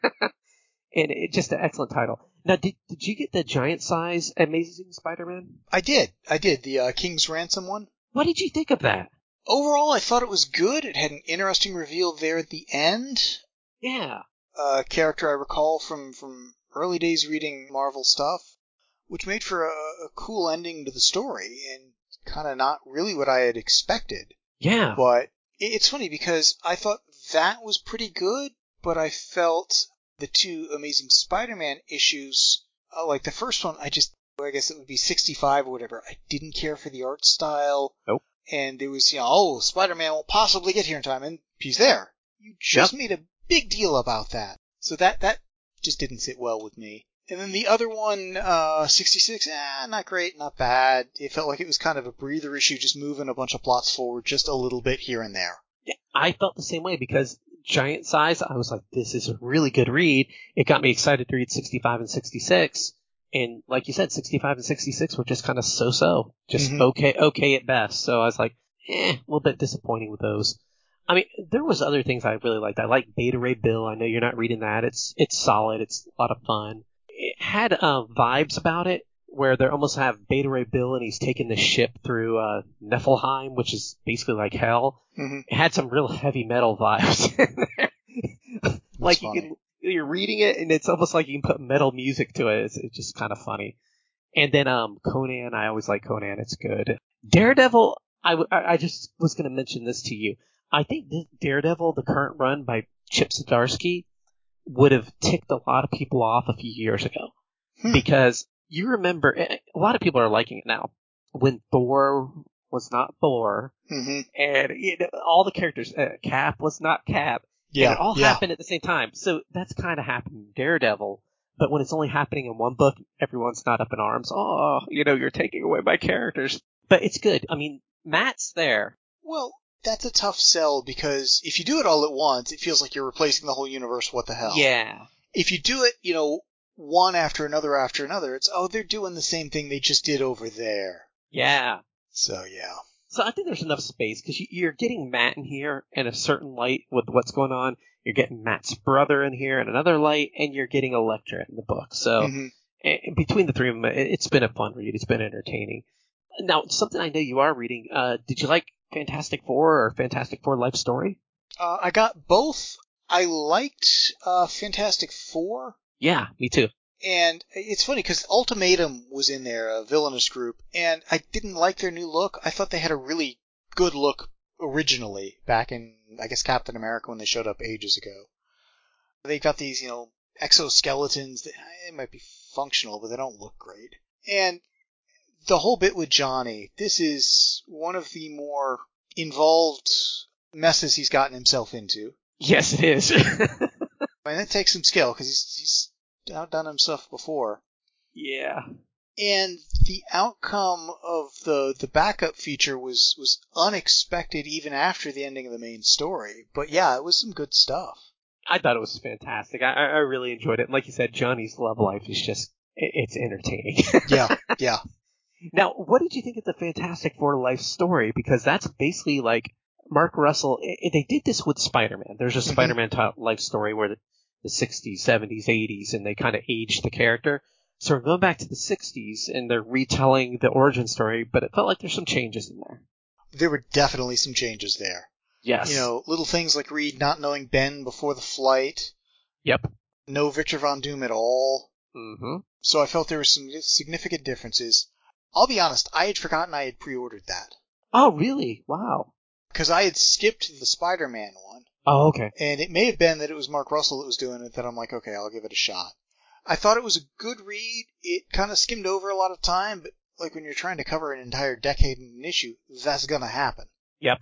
Speaker 2: And it's just an excellent title. Now, did did you get the giant size Amazing Spider-Man?
Speaker 1: I did. I did. The uh, King's Ransom one.
Speaker 2: What did you think of that?
Speaker 1: Overall, I thought it was good. It had an interesting reveal there at the end.
Speaker 2: Yeah.
Speaker 1: A character I recall from, from early days reading Marvel stuff, which made for a, a cool ending to the story and kind of not really what I had expected.
Speaker 2: Yeah.
Speaker 1: But it's funny because I thought that was pretty good, but I felt the two Amazing Spider-Man issues, uh, like the first one, I just, I guess it would be sixty-five or whatever. I didn't care for the art style.
Speaker 2: Nope.
Speaker 1: And there was, you know, oh, Spider-Man won't possibly get here in time, and he's there. You just yep. made a big deal about that. So that, that just didn't sit well with me. And then the other one, uh, sixty-six, eh, not great, not bad. It felt like it was kind of a breather issue, just moving a bunch of plots forward just a little bit here and there.
Speaker 2: Yeah, I felt the same way because giant size, I was like, this is a really good read. It got me excited to read sixty-five and sixty-six. And like you said, sixty-five and sixty-six were just kind of so-so. Just mm-hmm. okay, okay at best. So I was like, eh, a little bit disappointing with those. I mean, there was other things I really liked. I like Beta Ray Bill. I know you're not reading that. It's it's solid. It's a lot of fun. It had uh, vibes about it where they almost have Beta Ray Bill and he's taking the ship through uh, Niflheim, which is basically like hell.
Speaker 1: Mm-hmm.
Speaker 2: It had some real heavy metal vibes in there. Like you can, you're reading it and it's almost like you can put metal music to it. It's, it's just kind of funny. And then um, Conan, I always like Conan. It's good. Daredevil, I, w- I just was going to mention this to you. I think this Daredevil, the current run by Chip Zdarsky, would have ticked a lot of people off a few years ago. Hmm. Because you remember, a lot of people are liking it now, when Thor was not Thor,
Speaker 1: mm-hmm.
Speaker 2: and you know, all the characters, uh, Cap was not Cap,
Speaker 1: yeah,
Speaker 2: and it all
Speaker 1: yeah.
Speaker 2: happened at the same time. So that's kind of happening in Daredevil. But when it's only happening in one book, everyone's not up in arms. Oh, you know, you're taking away my characters. But it's good. I mean, Matt's there.
Speaker 1: Well, that's a tough sell because if you do it all at once, it feels like you're replacing the whole universe. What the hell?
Speaker 2: Yeah.
Speaker 1: If you do it, you know, one after another after another, it's, oh, they're doing the same thing they just did over there.
Speaker 2: Yeah.
Speaker 1: So, yeah.
Speaker 2: So I think there's enough space because you're getting Matt in here in a certain light with what's going on. You're getting Matt's brother in here in another light, and you're getting Elektra in the book. So
Speaker 1: mm-hmm.
Speaker 2: and between the three of them, it's been a fun read. It's been entertaining. Now, something I know you are reading. Uh, did you like Fantastic Four or Fantastic Four Life Story?
Speaker 1: Uh, I got both. I liked uh, Fantastic Four.
Speaker 2: Yeah, me too.
Speaker 1: And it's funny because Ultimatum was in there, a villainous group, and I didn't like their new look. I thought they had a really good look originally back in, I guess, Captain America when they showed up ages ago. They've got these, you know, exoskeletons that it might be functional, but they don't look great. And the whole bit with Johnny, this is one of the more involved messes he's gotten himself into.
Speaker 2: Yes, it is.
Speaker 1: And it takes some skill because he's, he's outdone himself before.
Speaker 2: Yeah.
Speaker 1: And the outcome of the the backup feature was, was unexpected even after the ending of the main story. But yeah, it was some good stuff.
Speaker 2: I thought it was fantastic. I, I really enjoyed it. And like you said, Johnny's love life is just, it, it's entertaining.
Speaker 1: yeah, yeah.
Speaker 2: Now, what did you think of the Fantastic Four Life Story? Because that's basically like Mark Russell. It, they did this with Spider-Man. There's a mm-hmm. Spider-Man t- life story where the, the sixties, seventies, eighties, and they kind of aged the character. So we're going back to the sixties, and they're retelling the origin story, but it felt like there's some changes in there.
Speaker 1: There were definitely some changes there.
Speaker 2: Yes.
Speaker 1: You know, little things like Reed not knowing Ben before the flight.
Speaker 2: Yep.
Speaker 1: No Victor Von Doom at all.
Speaker 2: Mm-hmm.
Speaker 1: So I felt there were some significant differences. I'll be honest, I had forgotten I had pre-ordered that.
Speaker 2: Oh, really? Wow.
Speaker 1: Because I had skipped the Spider-Man one.
Speaker 2: Oh, okay.
Speaker 1: And it may have been that it was Mark Russell that was doing it that I'm like, okay, I'll give it a shot. I thought it was a good read. It kind of skimmed over a lot of time, but like when you're trying to cover an entire decade in an issue, that's going to happen.
Speaker 2: Yep.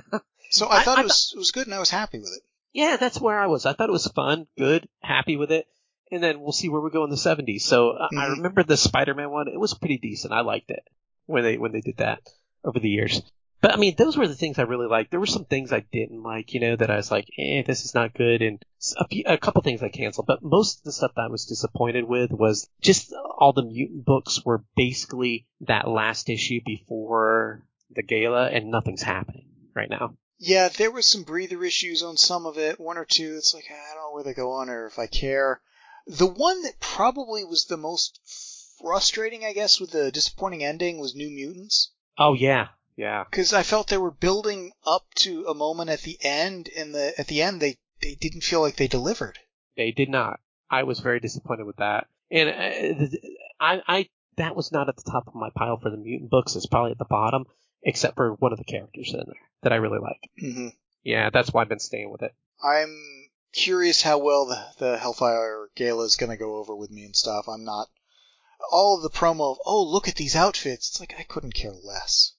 Speaker 1: So I, I thought
Speaker 2: I,
Speaker 1: it was it was good and I was happy with it.
Speaker 2: Yeah, that's where I was. I thought it was fun, good, happy with it. And then we'll see where we go in the seventies. So uh, mm-hmm. I remember the Spider-Man one. It was pretty decent. I liked it when they when they did that over the years. But, I mean, those were the things I really liked. There were some things I didn't like, you know, that I was like, eh, this is not good. And a, few, a couple things I canceled. But most of the stuff that I was disappointed with was just all the mutant books were basically that last issue before the gala, and nothing's happening right now.
Speaker 1: Yeah, there was some breather issues on some of it. One or two, it's like, I don't know where they go on or if I care. The one that probably was the most frustrating, I guess, with the disappointing ending was New Mutants.
Speaker 2: Oh, yeah. Yeah.
Speaker 1: Because I felt they were building up to a moment at the end, and the, at the end they, they didn't feel like they delivered.
Speaker 2: They did not. I was very disappointed with that. And uh, I, I that was not at the top of my pile for the mutant books. It's probably at the bottom, except for one of the characters in there that I really like.
Speaker 1: Mm-hmm.
Speaker 2: Yeah, that's why I've been staying with it.
Speaker 1: I'm curious how well the, the Hellfire Gala is going to go over with me and stuff. I'm not... All of the promo of, oh, look at these outfits. It's like, I couldn't care less.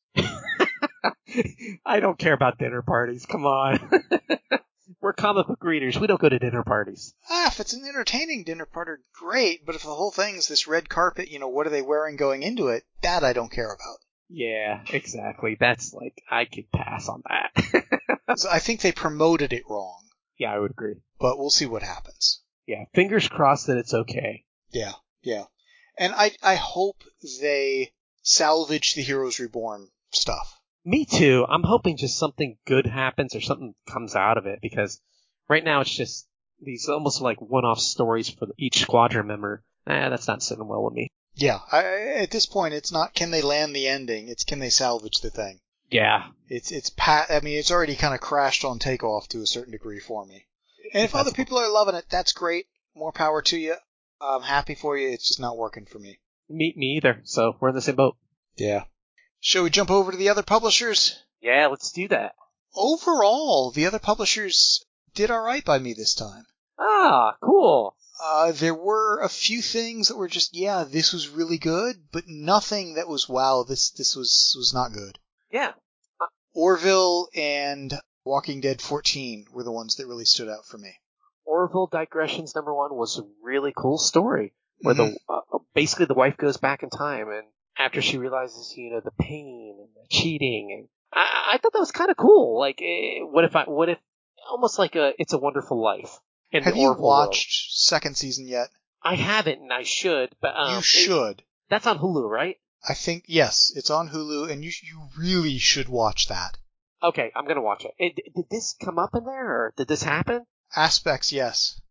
Speaker 2: I don't care about dinner parties. Come on. We're comic book readers. We don't go to dinner parties.
Speaker 1: Ah, if it's an entertaining dinner party, great. But if the whole thing is this red carpet, you know, what are they wearing going into it? That I don't care about.
Speaker 2: Yeah, exactly. That's like, I could pass on that.
Speaker 1: So I think they promoted it wrong.
Speaker 2: Yeah, I would agree.
Speaker 1: But we'll see what happens.
Speaker 2: Yeah, fingers crossed that it's okay.
Speaker 1: Yeah, yeah. And I, I hope they salvage the Heroes Reborn stuff.
Speaker 2: Me too. I'm hoping just something good happens or something comes out of it, because right now it's just these almost like one-off stories for each squadron member. Eh, that's not sitting well with me.
Speaker 1: Yeah, I, at this point, it's not can they land the ending, it's can they salvage the thing.
Speaker 2: Yeah.
Speaker 1: It's, it's pat, I mean, it's already kind of crashed on takeoff to a certain degree for me. And if
Speaker 2: That's
Speaker 1: other people are loving it, that's great. More power to you. I'm happy for you. It's just not working for me.
Speaker 2: Me, me either. So we're in the same boat.
Speaker 1: Yeah. Shall we jump over to the other publishers?
Speaker 2: Yeah, let's do that.
Speaker 1: Overall, the other publishers did all right by me this time.
Speaker 2: Ah, cool.
Speaker 1: Uh, there were a few things that were just, yeah, this was really good, but nothing that was, wow, this this was was not good.
Speaker 2: Yeah.
Speaker 1: Orville and Walking Dead fourteen were the ones that really stood out for me.
Speaker 2: Orville Digressions number one was a really cool story where
Speaker 1: Mhm.
Speaker 2: the uh, basically the wife goes back in time, and after she realizes, you know, the pain and the cheating, and I, I thought that was kind of cool. Like, eh, what if I, what if, almost like a It's a Wonderful Life. In
Speaker 1: Have
Speaker 2: the
Speaker 1: you
Speaker 2: Orville
Speaker 1: watched
Speaker 2: world.
Speaker 1: second season yet?
Speaker 2: I haven't, and I should, but um,
Speaker 1: You should.
Speaker 2: It, that's on Hulu, right?
Speaker 1: I think, yes, it's on Hulu, and you you really should watch that.
Speaker 2: Okay, I'm gonna watch it. it. Did this come up in there, or did this happen?
Speaker 1: Aspects, yes.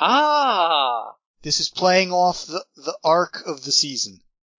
Speaker 2: Ah!
Speaker 1: This is playing off the, the arc of the season.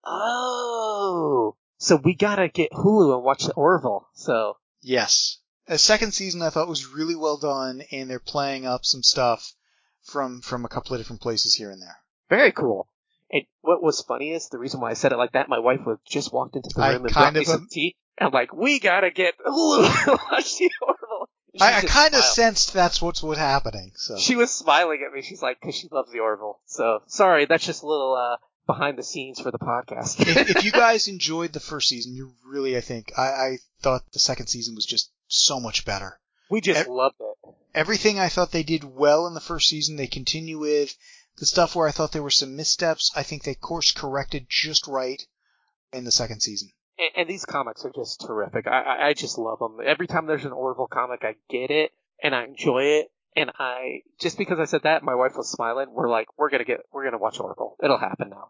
Speaker 2: Oh! So we gotta get Hulu and watch the Orville, so...
Speaker 1: Yes. The second season I thought was really well done, and they're playing up some stuff from from a couple of different places here and there.
Speaker 2: Very cool. And what was funny is, the reason why I said it like that, my wife was just walked into the
Speaker 1: I
Speaker 2: room and
Speaker 1: kind
Speaker 2: brought me
Speaker 1: of
Speaker 2: some
Speaker 1: am-
Speaker 2: tea. And I'm like, we gotta get Hulu to watch the Orville. And she
Speaker 1: I, I
Speaker 2: just
Speaker 1: kind of
Speaker 2: smiled.
Speaker 1: sensed that's what's what happening. So
Speaker 2: She was smiling at me. She's like, because she loves the Orville. So, sorry, that's just a little uh, behind the scenes for the podcast.
Speaker 1: if, if you guys enjoyed the first season, you really, I think, I, I thought the second season was just so much better.
Speaker 2: We just
Speaker 1: Ev-
Speaker 2: loved it.
Speaker 1: Everything I thought they did well in the first season, they continue with. The stuff where I thought there were some missteps, I think they course corrected just right in the second season.
Speaker 2: And, and these comics are just terrific. I, I, I just love them. Every time there's an Orville comic, I get it, and I enjoy it. And I, just because I said that, my wife was smiling. We're like, we're gonna get, we're gonna watch Orville. It'll happen now.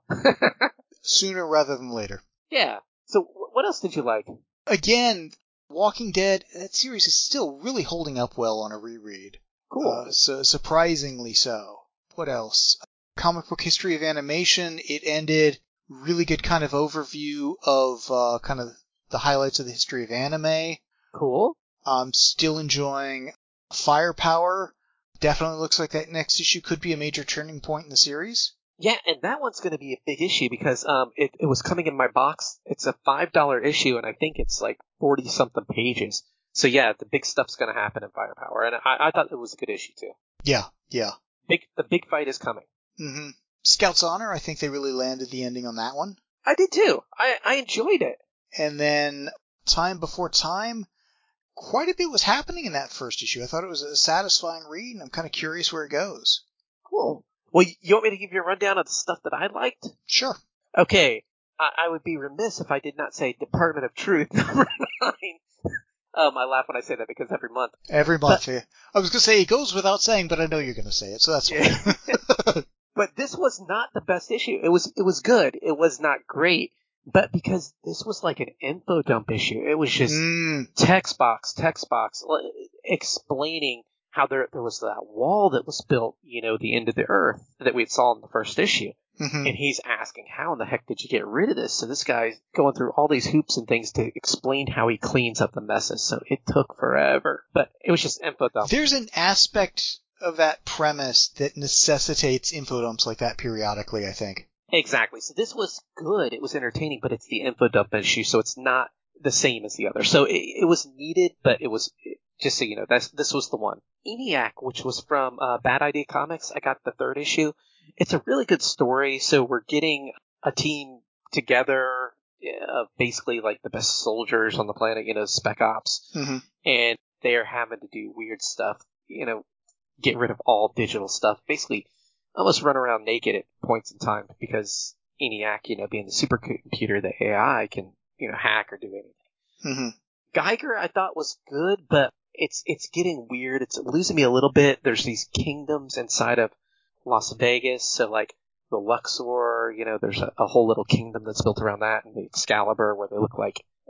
Speaker 1: Sooner rather than later.
Speaker 2: Yeah. So, wh- what else did you like?
Speaker 1: Again, Walking Dead, that series is still really holding up well on a reread.
Speaker 2: Cool.
Speaker 1: Uh, so surprisingly so. What else? Comic book history of animation. It ended really good kind of overview of uh, kind of the highlights of the history of anime.
Speaker 2: Cool.
Speaker 1: I'm still enjoying Firepower. Definitely looks like that next issue could be a major turning point in the series.
Speaker 2: Yeah, and that one's going to be a big issue because um, it, it was coming in my box. It's a five dollar issue, and I think it's like forty-something pages. So yeah, the big stuff's going to happen in Firepower, and I, I thought it was a good issue too.
Speaker 1: Yeah, yeah.
Speaker 2: Big, the big fight is coming.
Speaker 1: Mm-hmm. Scout's Honor, I think they really landed the ending on that one.
Speaker 2: I did too. I, I enjoyed it.
Speaker 1: And then Time Before Time, quite a bit was happening in that first issue. I thought it was a satisfying read, and I'm kind of curious where it goes.
Speaker 2: Cool. Well, you want me to give you a rundown of the stuff that I liked?
Speaker 1: Sure.
Speaker 2: Okay. I, I would be remiss if I did not say Department of Truth number nine. Um, I laugh when I say that because every month.
Speaker 1: Every month,
Speaker 2: But-
Speaker 1: yeah. I was going to say it goes without saying, but I know you're going to say it, so that's fine.
Speaker 2: But this was not the best issue. It was it was good. It was not great. But because this was like an info dump issue, it was just
Speaker 1: mm,
Speaker 2: text box, text box, l- explaining how there there was that wall that was built, you know, the end of the earth that we saw in the first issue.
Speaker 1: mhm.
Speaker 2: And he's asking, how in the heck did you get rid of this? So this guy's going through all these hoops and things to explain how he cleans up the messes. So it took forever. But it was just info dump.
Speaker 1: There's an aspect of that premise that necessitates info dumps like that periodically, I think.
Speaker 2: Exactly. So this was good. It was entertaining, but it's the info dump issue, so it's not the same as the other. So it, it was needed, but it was, just so you know, that's, this was the one. ENIAC, which was from uh, Bad Idea Comics, I got the third issue. It's a really good story. So we're getting a team together of basically like the best soldiers on the planet, you know, Spec Ops,
Speaker 1: Mm-hmm.
Speaker 2: and they're having to do weird stuff, you know, get rid of all digital stuff, basically almost run around naked at points in time because ENIAC, you know, being the supercomputer, the A I can, you know, hack or do anything.
Speaker 1: Mm-hmm.
Speaker 2: Geiger I thought was good, but it's it's getting weird. It's losing me a little bit. There's these kingdoms inside of Las Vegas, so like the Luxor, you know, there's a, a whole little kingdom that's built around that, and the Excalibur, where they look like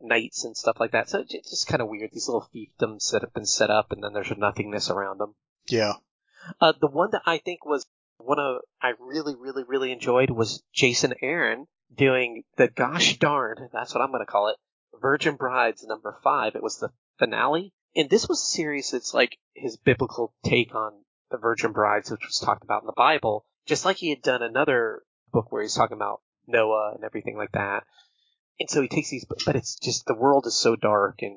Speaker 2: knights and stuff like that. So it's just kind of weird. These little fiefdoms that have been set up, and then there's a nothingness around them.
Speaker 1: Yeah.
Speaker 2: Uh, the one that I think was one of I really, really, really enjoyed was Jason Aaron doing the gosh darn, that's what I'm going to call it, Virgin Brides number five. It was the finale. And this was a series that's like his biblical take on the Virgin Brides, which was talked about in the Bible, just like he had done another book where he's talking about Noah and everything like that. And so he takes these, but it's just, the world is so dark, and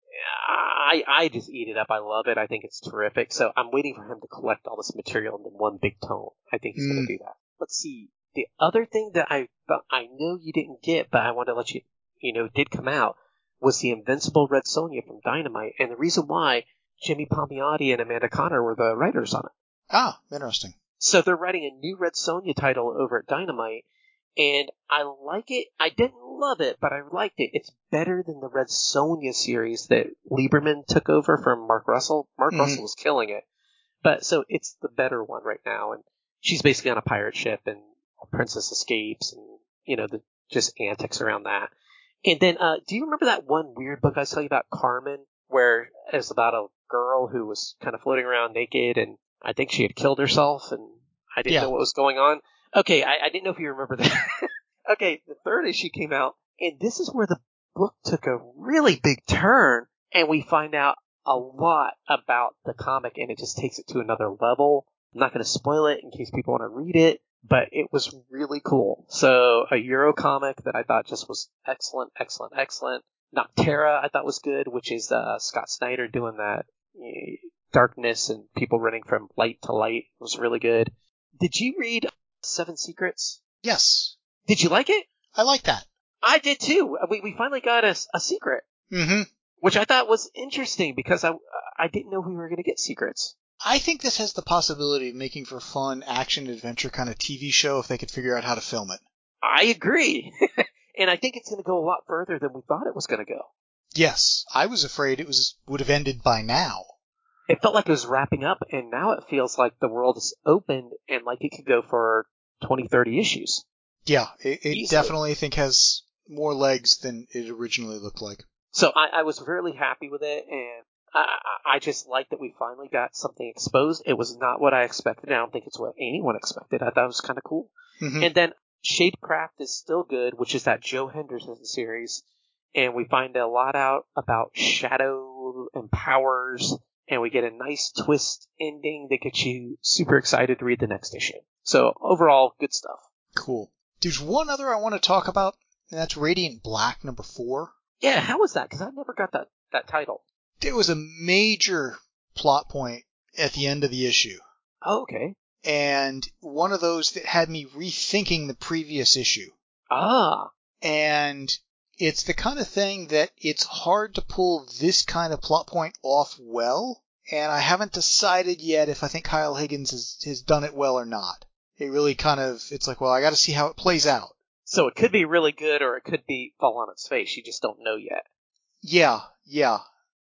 Speaker 2: I I just eat it up. I love it. I think it's terrific. So I'm waiting for him to collect all this material in one big tome. I think he's mm. going to do that. Let's see. The other thing that I I know you didn't get, but I want to let you, you know, did come out, was the Invincible Red Sonja from Dynamite. And the reason why, Jimmy Palmiotti and Amanda Conner were the writers on it.
Speaker 1: Ah, interesting.
Speaker 2: So they're writing a new Red Sonja title over at Dynamite. And I like it. I didn't love it, but I liked it. It's better than the Red Sonja series that Lieberman took over from Mark Russell. Mark mm-hmm. Russell was killing it. But so it's the better one right now. And she's basically on a pirate ship, and a princess escapes, and, you know, the just antics around that. And then, uh, do you remember that one weird book I was telling you about, Carmen, where it's about a girl who was kind of floating around naked, and I think she had killed herself, and I didn't yeah. know what was going on? Okay, I, I didn't know if you remember that. Okay, the third issue came out, and this is where the book took a really big turn, and we find out a lot about the comic, and it just takes it to another level. I'm not going to spoil it in case people want to read it, but it was really cool. So a Euro comic that I thought just was excellent, excellent, excellent. Noctera I thought was good, which is uh, Scott Snyder doing that uh, darkness and people running from light to light. It was really good. Did you read Seven Secrets?
Speaker 1: Yes.
Speaker 2: Did you like it?
Speaker 1: I like that.
Speaker 2: I did too. We we finally got a, a secret,
Speaker 1: mm-hmm.
Speaker 2: which I thought was interesting because I I didn't know we were going to get secrets.
Speaker 1: I think this has the possibility of making for a fun action adventure kind of T V show if they could figure out how to film it.
Speaker 2: I agree, and I think it's going to go a lot further than we thought it was going to go.
Speaker 1: Yes, I was afraid it was would have ended by now.
Speaker 2: It felt like it was wrapping up, and now it feels like the world is opened and like it could go for twenty, thirty issues.
Speaker 1: Yeah, it, it definitely, I think, has more legs than it originally looked like.
Speaker 2: So I, I was really happy with it, and I, I just like that we finally got something exposed. It was not what I expected. I don't think it's what anyone expected. I thought it was kind of cool.
Speaker 1: Mm-hmm.
Speaker 2: And then Shadecraft is still good, which is that Joe Henderson series, and we find a lot out about Shadow and powers, and we get a nice twist ending that gets you super excited to read the next issue. So overall, good stuff.
Speaker 1: Cool. There's one other I want to talk about, and that's Radiant Black number four.
Speaker 2: Yeah, how was that? Because I never got that, that title.
Speaker 1: There was a major plot point at the end of the issue.
Speaker 2: Oh, okay.
Speaker 1: And one of those that had me rethinking the previous issue.
Speaker 2: Ah.
Speaker 1: And it's the kind of thing that it's hard to pull this kind of plot point off well, and I haven't decided yet if I think Kyle Higgins has, has done it well or not. It really kind of, it's like, well, I got to see how it plays out.
Speaker 2: So it could be really good or it could be fall on its face. You just don't know yet.
Speaker 1: Yeah, yeah.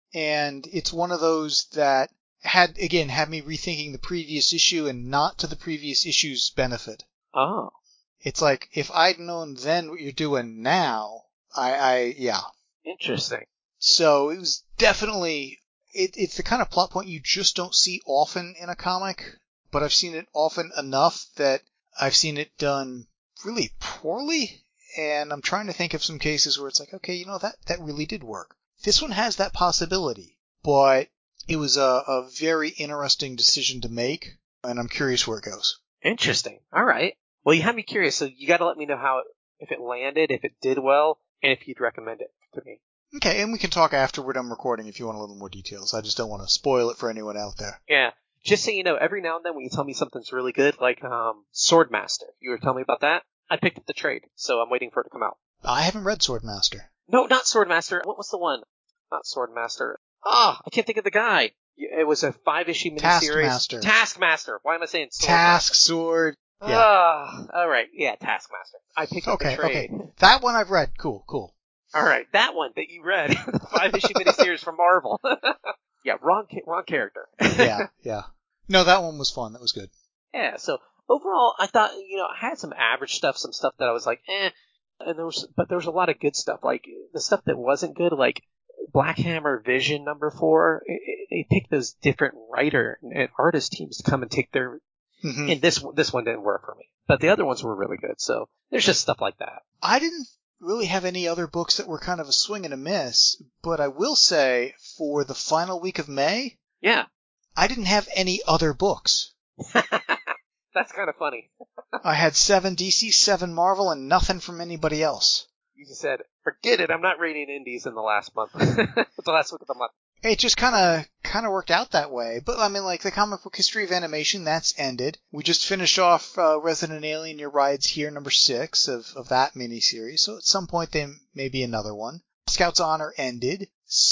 Speaker 1: And it's one of those that had, again, had me rethinking the previous issue and not to the previous issue's benefit.
Speaker 2: Oh.
Speaker 1: It's like, if I'd known then what you're doing now, I, I yeah.
Speaker 2: Interesting.
Speaker 1: So it was definitely, it, it's the kind of plot point you just don't see often in a comic. But I've seen it often enough that I've seen it done really poorly, and I'm trying to think of some cases where it's like, okay, you know, that, that really did work. This one has that possibility, but it was a, a very interesting decision to make, and I'm curious where it goes.
Speaker 2: Interesting. All right. Well, you have me curious, so you got to let me know how it, if it landed, if it did well, and if you'd recommend it to me.
Speaker 1: Okay, and we can talk afterward I'm recording if you want a little more details. I just don't want to spoil it for anyone out there.
Speaker 2: Yeah. Just so you know, every now and then when you tell me something's really good, like um, Swordmaster, you were telling me about that, I picked up the trade, so I'm waiting for it to come out.
Speaker 1: I haven't read Swordmaster.
Speaker 2: No, not Swordmaster. What was the one? Not Swordmaster. Ah, oh, I can't think of the guy. It was a five-issue miniseries.
Speaker 1: Taskmaster.
Speaker 2: Taskmaster. Why am I saying Sword?
Speaker 1: Task Sword.
Speaker 2: Yeah. Ah, all right. Yeah, Taskmaster. I picked up
Speaker 1: okay,
Speaker 2: the trade.
Speaker 1: Okay, that one I've read. Cool, cool.
Speaker 2: All right, that one that you read, the five-issue miniseries from Marvel. Yeah, wrong, wrong character.
Speaker 1: yeah, yeah. No, that one was fun. That was good.
Speaker 2: Yeah, so overall, I thought, you know, I had some average stuff, some stuff that I was like, eh. And there was, but there was a lot of good stuff. Like the stuff that wasn't good, like Black Hammer Vision number four. It, it, they picked those different writer and artist teams to come and take their.
Speaker 1: Mm-hmm.
Speaker 2: And this this one didn't work for me, but the other ones were really good. So there's just stuff like that.
Speaker 1: I didn't really have any other books that were kind of a swing and a miss, but I will say for the final week of May,
Speaker 2: yeah,
Speaker 1: I didn't have any other books.
Speaker 2: That's kind of funny.
Speaker 1: I had seven D C, seven Marvel, and nothing from anybody else.
Speaker 2: You just said, forget it, I'm not reading indies in the last month. The last week of the month.
Speaker 1: It just kind of kind of worked out that way. But, I mean, like, the comic book history of animation, that's ended. We just finished off uh, Resident Alien, Your Ride's Here, number six of, of that miniseries. So at some point there may be another one. Scout's Honor ended.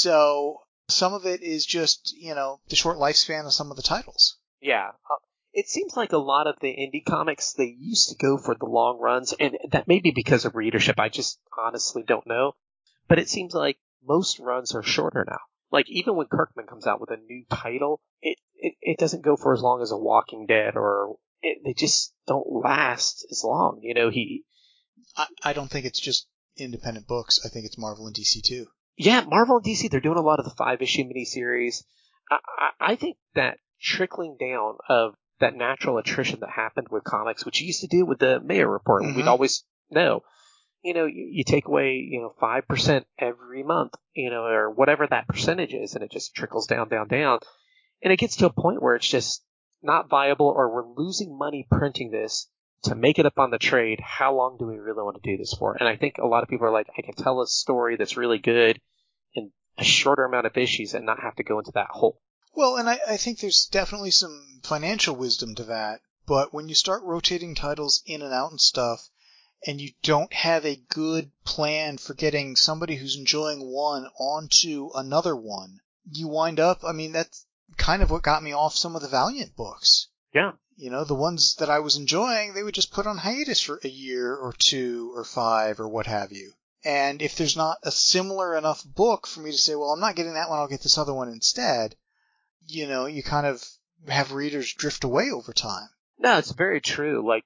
Speaker 1: So some of it is just, you know, the short lifespan of some of the titles.
Speaker 2: Yeah. Uh, it seems like a lot of the indie comics, they used to go for the long runs, and that may be because of readership. I just honestly don't know. But it seems like most runs are shorter now. Like, even when Kirkman comes out with a new title, it, it, it doesn't go for as long as a Walking Dead, or it, they just don't last as long. You know, he...
Speaker 1: I, I don't think it's just independent books. I think it's Marvel and D C, too.
Speaker 2: Yeah, Marvel and D C, they're doing a lot of the five-issue miniseries. I, I, I think that trickling down of that natural attrition that happened with comics, which you used to do with the Mayer Report, mm-hmm. We'd always know. You know, you, you take away, you know, five percent every month, you know, or whatever that percentage is, and it just trickles down, down, down. And it gets to a point where it's just not viable, or we're losing money printing this to make it up on the trade. How long do we really want to do this for? And I think a lot of people are like, I can tell a story that's really good in a shorter amount of issues and not have to go into that hole.
Speaker 1: Well, and I, I think there's definitely some financial wisdom to that. But when you start rotating titles in and out and stuff, and you don't have a good plan for getting somebody who's enjoying one onto another one, you wind up, I mean, that's kind of what got me off some of the Valiant books.
Speaker 2: Yeah.
Speaker 1: You know, the ones that I was enjoying, they would just put on hiatus for a year or two or five or what have you. And if there's not a similar enough book for me to say, well, I'm not getting that one, I'll get this other one instead, you know, you kind of have readers drift away over time.
Speaker 2: No, it's very true. Like,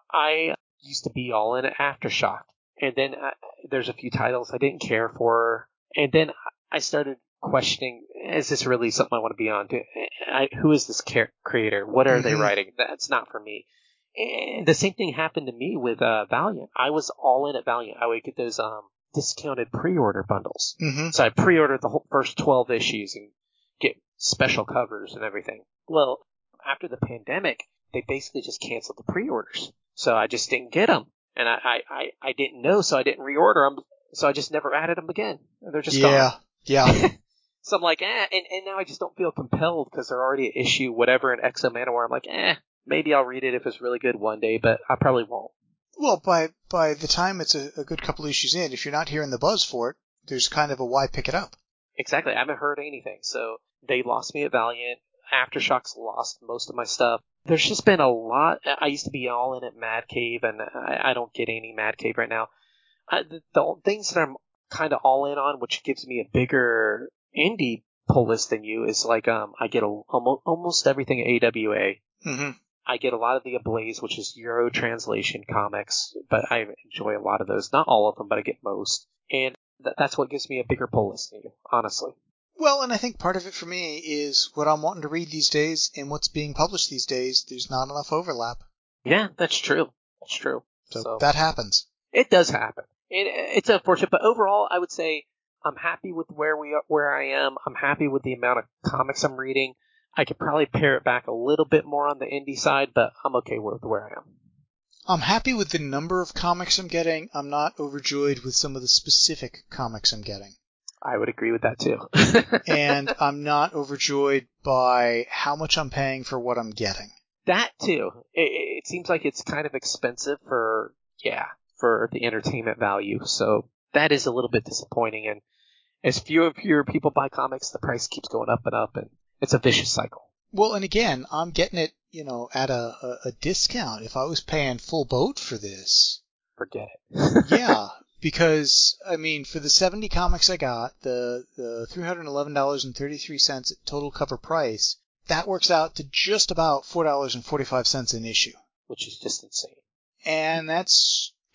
Speaker 2: I used to be all in at Aftershock, and then I, there's a few titles I didn't care for, and then I started questioning, is this really something I want to be on? I, who is this car- creator? What are mm-hmm. they writing? That's not for me. And the same thing happened to me with uh, Valiant. I was all in at Valiant. I would get those um, discounted pre-order bundles.
Speaker 1: Mm-hmm.
Speaker 2: So I pre-ordered the whole first twelve issues and get special covers and everything. Well, after the pandemic, they basically just canceled the pre-orders. So I just didn't get them. And I, I, I didn't know, so I didn't reorder them. So I just never added them again. They're just
Speaker 1: yeah,
Speaker 2: gone.
Speaker 1: Yeah, yeah.
Speaker 2: So I'm like, eh. And, and now I just don't feel compelled because they're already at issue whatever in X O Manowar. I'm like, eh, maybe I'll read it if it's really good one day, but I probably won't.
Speaker 1: Well, by by the time it's a, a good couple issues in, if you're not hearing the buzz for it, there's kind of a why pick it up.
Speaker 2: Exactly. I haven't heard anything. So they lost me at Valiant. Aftershocks lost most of my stuff. There's just been a lot. I used to be all in at Mad Cave, and I, I don't get any Mad Cave right now. I, the, the things that I'm kind of all in on, which gives me a bigger indie pull list than you, is like um I get a, almost, almost everything at A W A.
Speaker 1: Mm-hmm.
Speaker 2: I get a lot of the Ablaze, which is Euro translation comics, but I enjoy a lot of those. Not all of them, but I get most. And th- that's what gives me a bigger pull list than you, honestly.
Speaker 1: Well, and I think part of it for me is what I'm wanting to read these days and what's being published these days. There's not enough overlap.
Speaker 2: Yeah, that's true. That's true.
Speaker 1: So,
Speaker 2: so
Speaker 1: that happens.
Speaker 2: It does happen. It, it's unfortunate, but overall, I would say I'm happy with where we are, where I am. I'm happy with the amount of comics I'm reading. I could probably pare it back a little bit more on the indie side, but I'm okay with where I am.
Speaker 1: I'm happy with the number of comics I'm getting. I'm not overjoyed with some of the specific comics I'm getting.
Speaker 2: I would agree with that too.
Speaker 1: And I'm not overjoyed by how much I'm paying for what I'm getting.
Speaker 2: That too. It, it seems like it's kind of expensive for, yeah, for the entertainment value. So that is a little bit disappointing. And as fewer and fewer people buy comics, the price keeps going up and up, and it's a vicious cycle.
Speaker 1: Well, and again, I'm getting it, you know, at a, a, a discount. If I was paying full boat for this,
Speaker 2: forget it.
Speaker 1: Yeah. Because, I mean, for the seventy comics I got, the, the three hundred eleven dollars and thirty-three cents total cover price, that works out to just about four dollars and forty-five cents an issue.
Speaker 2: Which is just insane.
Speaker 1: And that's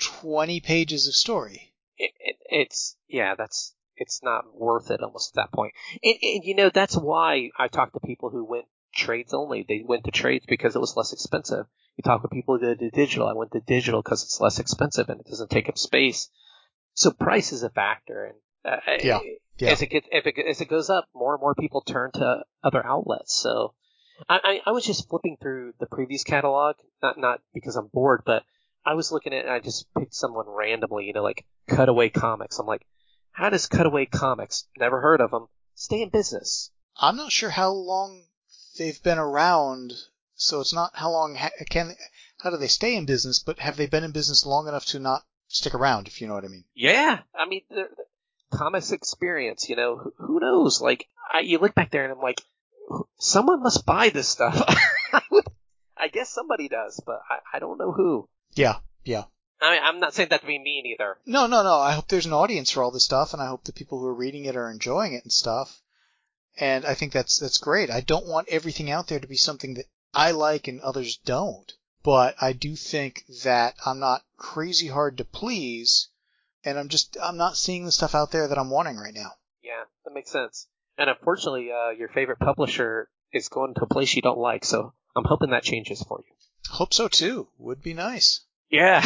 Speaker 1: twenty pages of story.
Speaker 2: It, it, it's, yeah, that's, it's not worth it almost at that point. And, and, you know, that's why I talk to people who went trades only. They went to trades because it was less expensive. You talk with people who did digital. I went to digital because it's less expensive and it doesn't take up space. So price is a factor. And uh,
Speaker 1: Yeah. Yeah.
Speaker 2: As it gets, if it, as it goes up, more and more people turn to other outlets. So I, I, I was just flipping through the previous catalog, not not because I'm bored, but I was looking at it and I just picked someone randomly, you know, like Cutaway Comics. I'm like, how does Cutaway Comics, never heard of them, stay in business?
Speaker 1: I'm not sure how long they've been around, so it's not how long ha- can how do they stay in business, but have they been in business long enough to not stick around, if you know what I mean?
Speaker 2: Yeah, I mean, the, the comics experience, you know, who, who knows? Like, I, you look back there and I'm like, someone must buy this stuff. I guess somebody does, but I, I don't know who.
Speaker 1: Yeah, yeah.
Speaker 2: I mean, I'm not saying that to be mean either.
Speaker 1: No, no, no. I hope there's an audience for all this stuff, and I hope the people who are reading it are enjoying it and stuff. And I think that's that's great. I don't want everything out there to be something that I like and others don't. But I do think that I'm not crazy hard to please, and I'm just I'm not seeing the stuff out there that I'm wanting right now.
Speaker 2: Yeah, that makes sense. And unfortunately, uh, your favorite publisher is going to a place you don't like, so I'm hoping that changes for you.
Speaker 1: Hope so too. Would be nice.
Speaker 2: Yeah.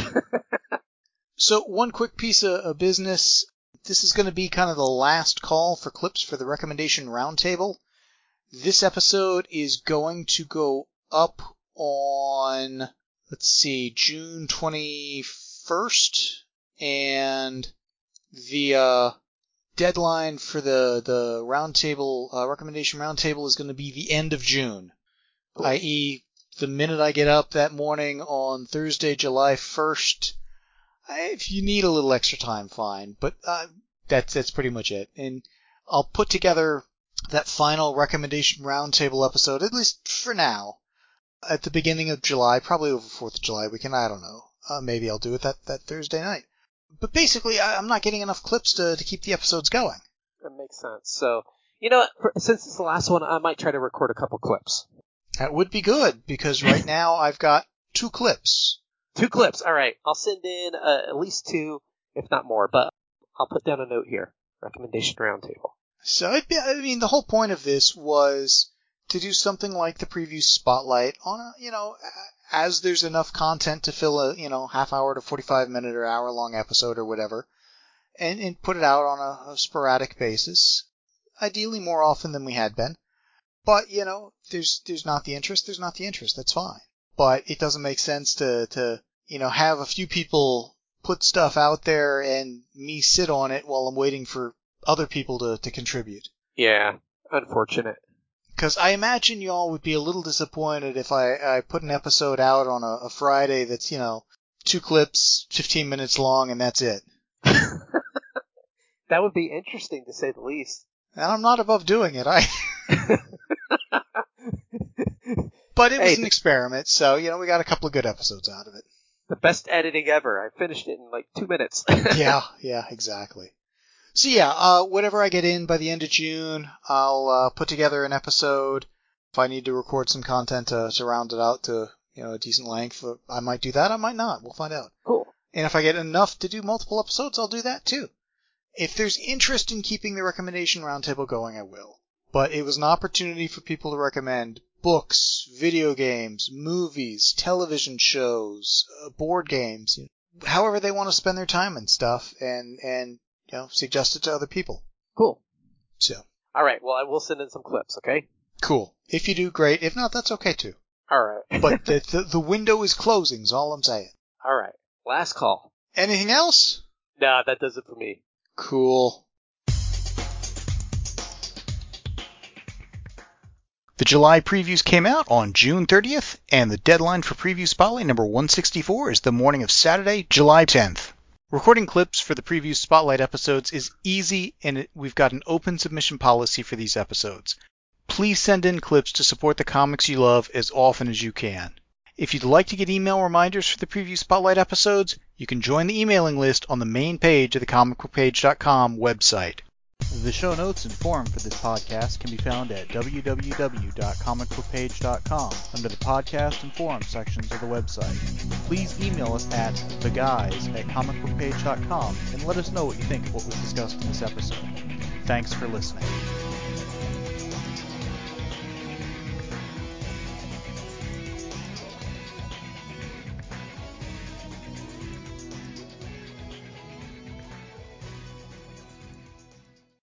Speaker 1: So one quick piece of, of business. This is going to be kind of the last call for clips for the recommendation roundtable. This episode is going to go up on, let's see, June twenty-first, and the uh, deadline for the the roundtable uh, recommendation roundtable is going to be the end of June,
Speaker 2: Cool.
Speaker 1: that is, the minute I get up that morning on Thursday, July first. If you need a little extra time, fine, but uh, that's that's pretty much it. And I'll put together that final recommendation roundtable episode, at least for now, at the beginning of July, probably over fourth of July weekend. I don't know. Uh, maybe I'll do it that, that Thursday night. But basically, I, I'm not getting enough clips to, to keep the episodes going.
Speaker 2: That makes sense. So, you know what? For, since it's the last one, I might try to record a couple clips.
Speaker 1: That would be good, because right now I've got two clips.
Speaker 2: Two clips. All right. I'll send in uh, at least two, if not more, but I'll put down a note here. Recommendation roundtable.
Speaker 1: So, it, I mean, the whole point of this was to do something like the preview spotlight on a, you know, as there's enough content to fill a, you know, half hour to forty-five minute or hour long episode or whatever, and, and put it out on a, a sporadic basis, ideally more often than we had been. But, you know, there's, there's not the interest, there's not the interest, that's fine. But it doesn't make sense to, to, you know, have a few people put stuff out there and me sit on it while I'm waiting for other people to, to contribute.
Speaker 2: Yeah. Unfortunate.
Speaker 1: Because I imagine y'all would be a little disappointed if I, I put an episode out on a, a Friday that's, you know, two clips, fifteen minutes long, and that's it.
Speaker 2: That would be interesting, to say the least.
Speaker 1: And I'm not above doing it. I. But it was
Speaker 2: Hey,
Speaker 1: an experiment, so, you know, we got a couple of good episodes out of it.
Speaker 2: The best editing ever. I finished it in like two minutes.
Speaker 1: Yeah, yeah, exactly. So yeah, uh, whatever I get in by the end of June, I'll uh, put together an episode. If I need to record some content to, to round it out to, you know, a decent length, I might do that, I might not. We'll find out.
Speaker 2: Cool.
Speaker 1: And if I get enough to do multiple episodes, I'll do that too. If there's interest in keeping the recommendation roundtable going, I will. But it was an opportunity for people to recommend books, video games, movies, television shows, uh, board games, you know, however they want to spend their time and stuff, and, and, you know, suggest it to other people.
Speaker 2: Cool.
Speaker 1: So.
Speaker 2: All right. Well, I will send in some clips, okay?
Speaker 1: Cool. If you do, great. If not, that's okay too.
Speaker 2: All right.
Speaker 1: But the, the, the window is closing, is all I'm saying.
Speaker 2: All right. Last call.
Speaker 1: Anything else?
Speaker 2: Nah, that does it for me.
Speaker 1: Cool. The July previews came out on June thirtieth, and the deadline for Preview Spotlight number one sixty-four is the morning of Saturday, July tenth. Recording clips for the Preview Spotlight episodes is easy, and it, we've got an open submission policy for these episodes. Please send in clips to support the comics you love as often as you can. If you'd like to get email reminders for the Preview Spotlight episodes, you can join the emailing list on the main page of the comic book page dot com website.
Speaker 3: The show notes and forum for this podcast can be found at w w w dot comic book page dot com under the podcast and forum sections of the website. Please email us at theguys at comic book page dot com and let us know what you think of what was discussed in this episode. Thanks for listening.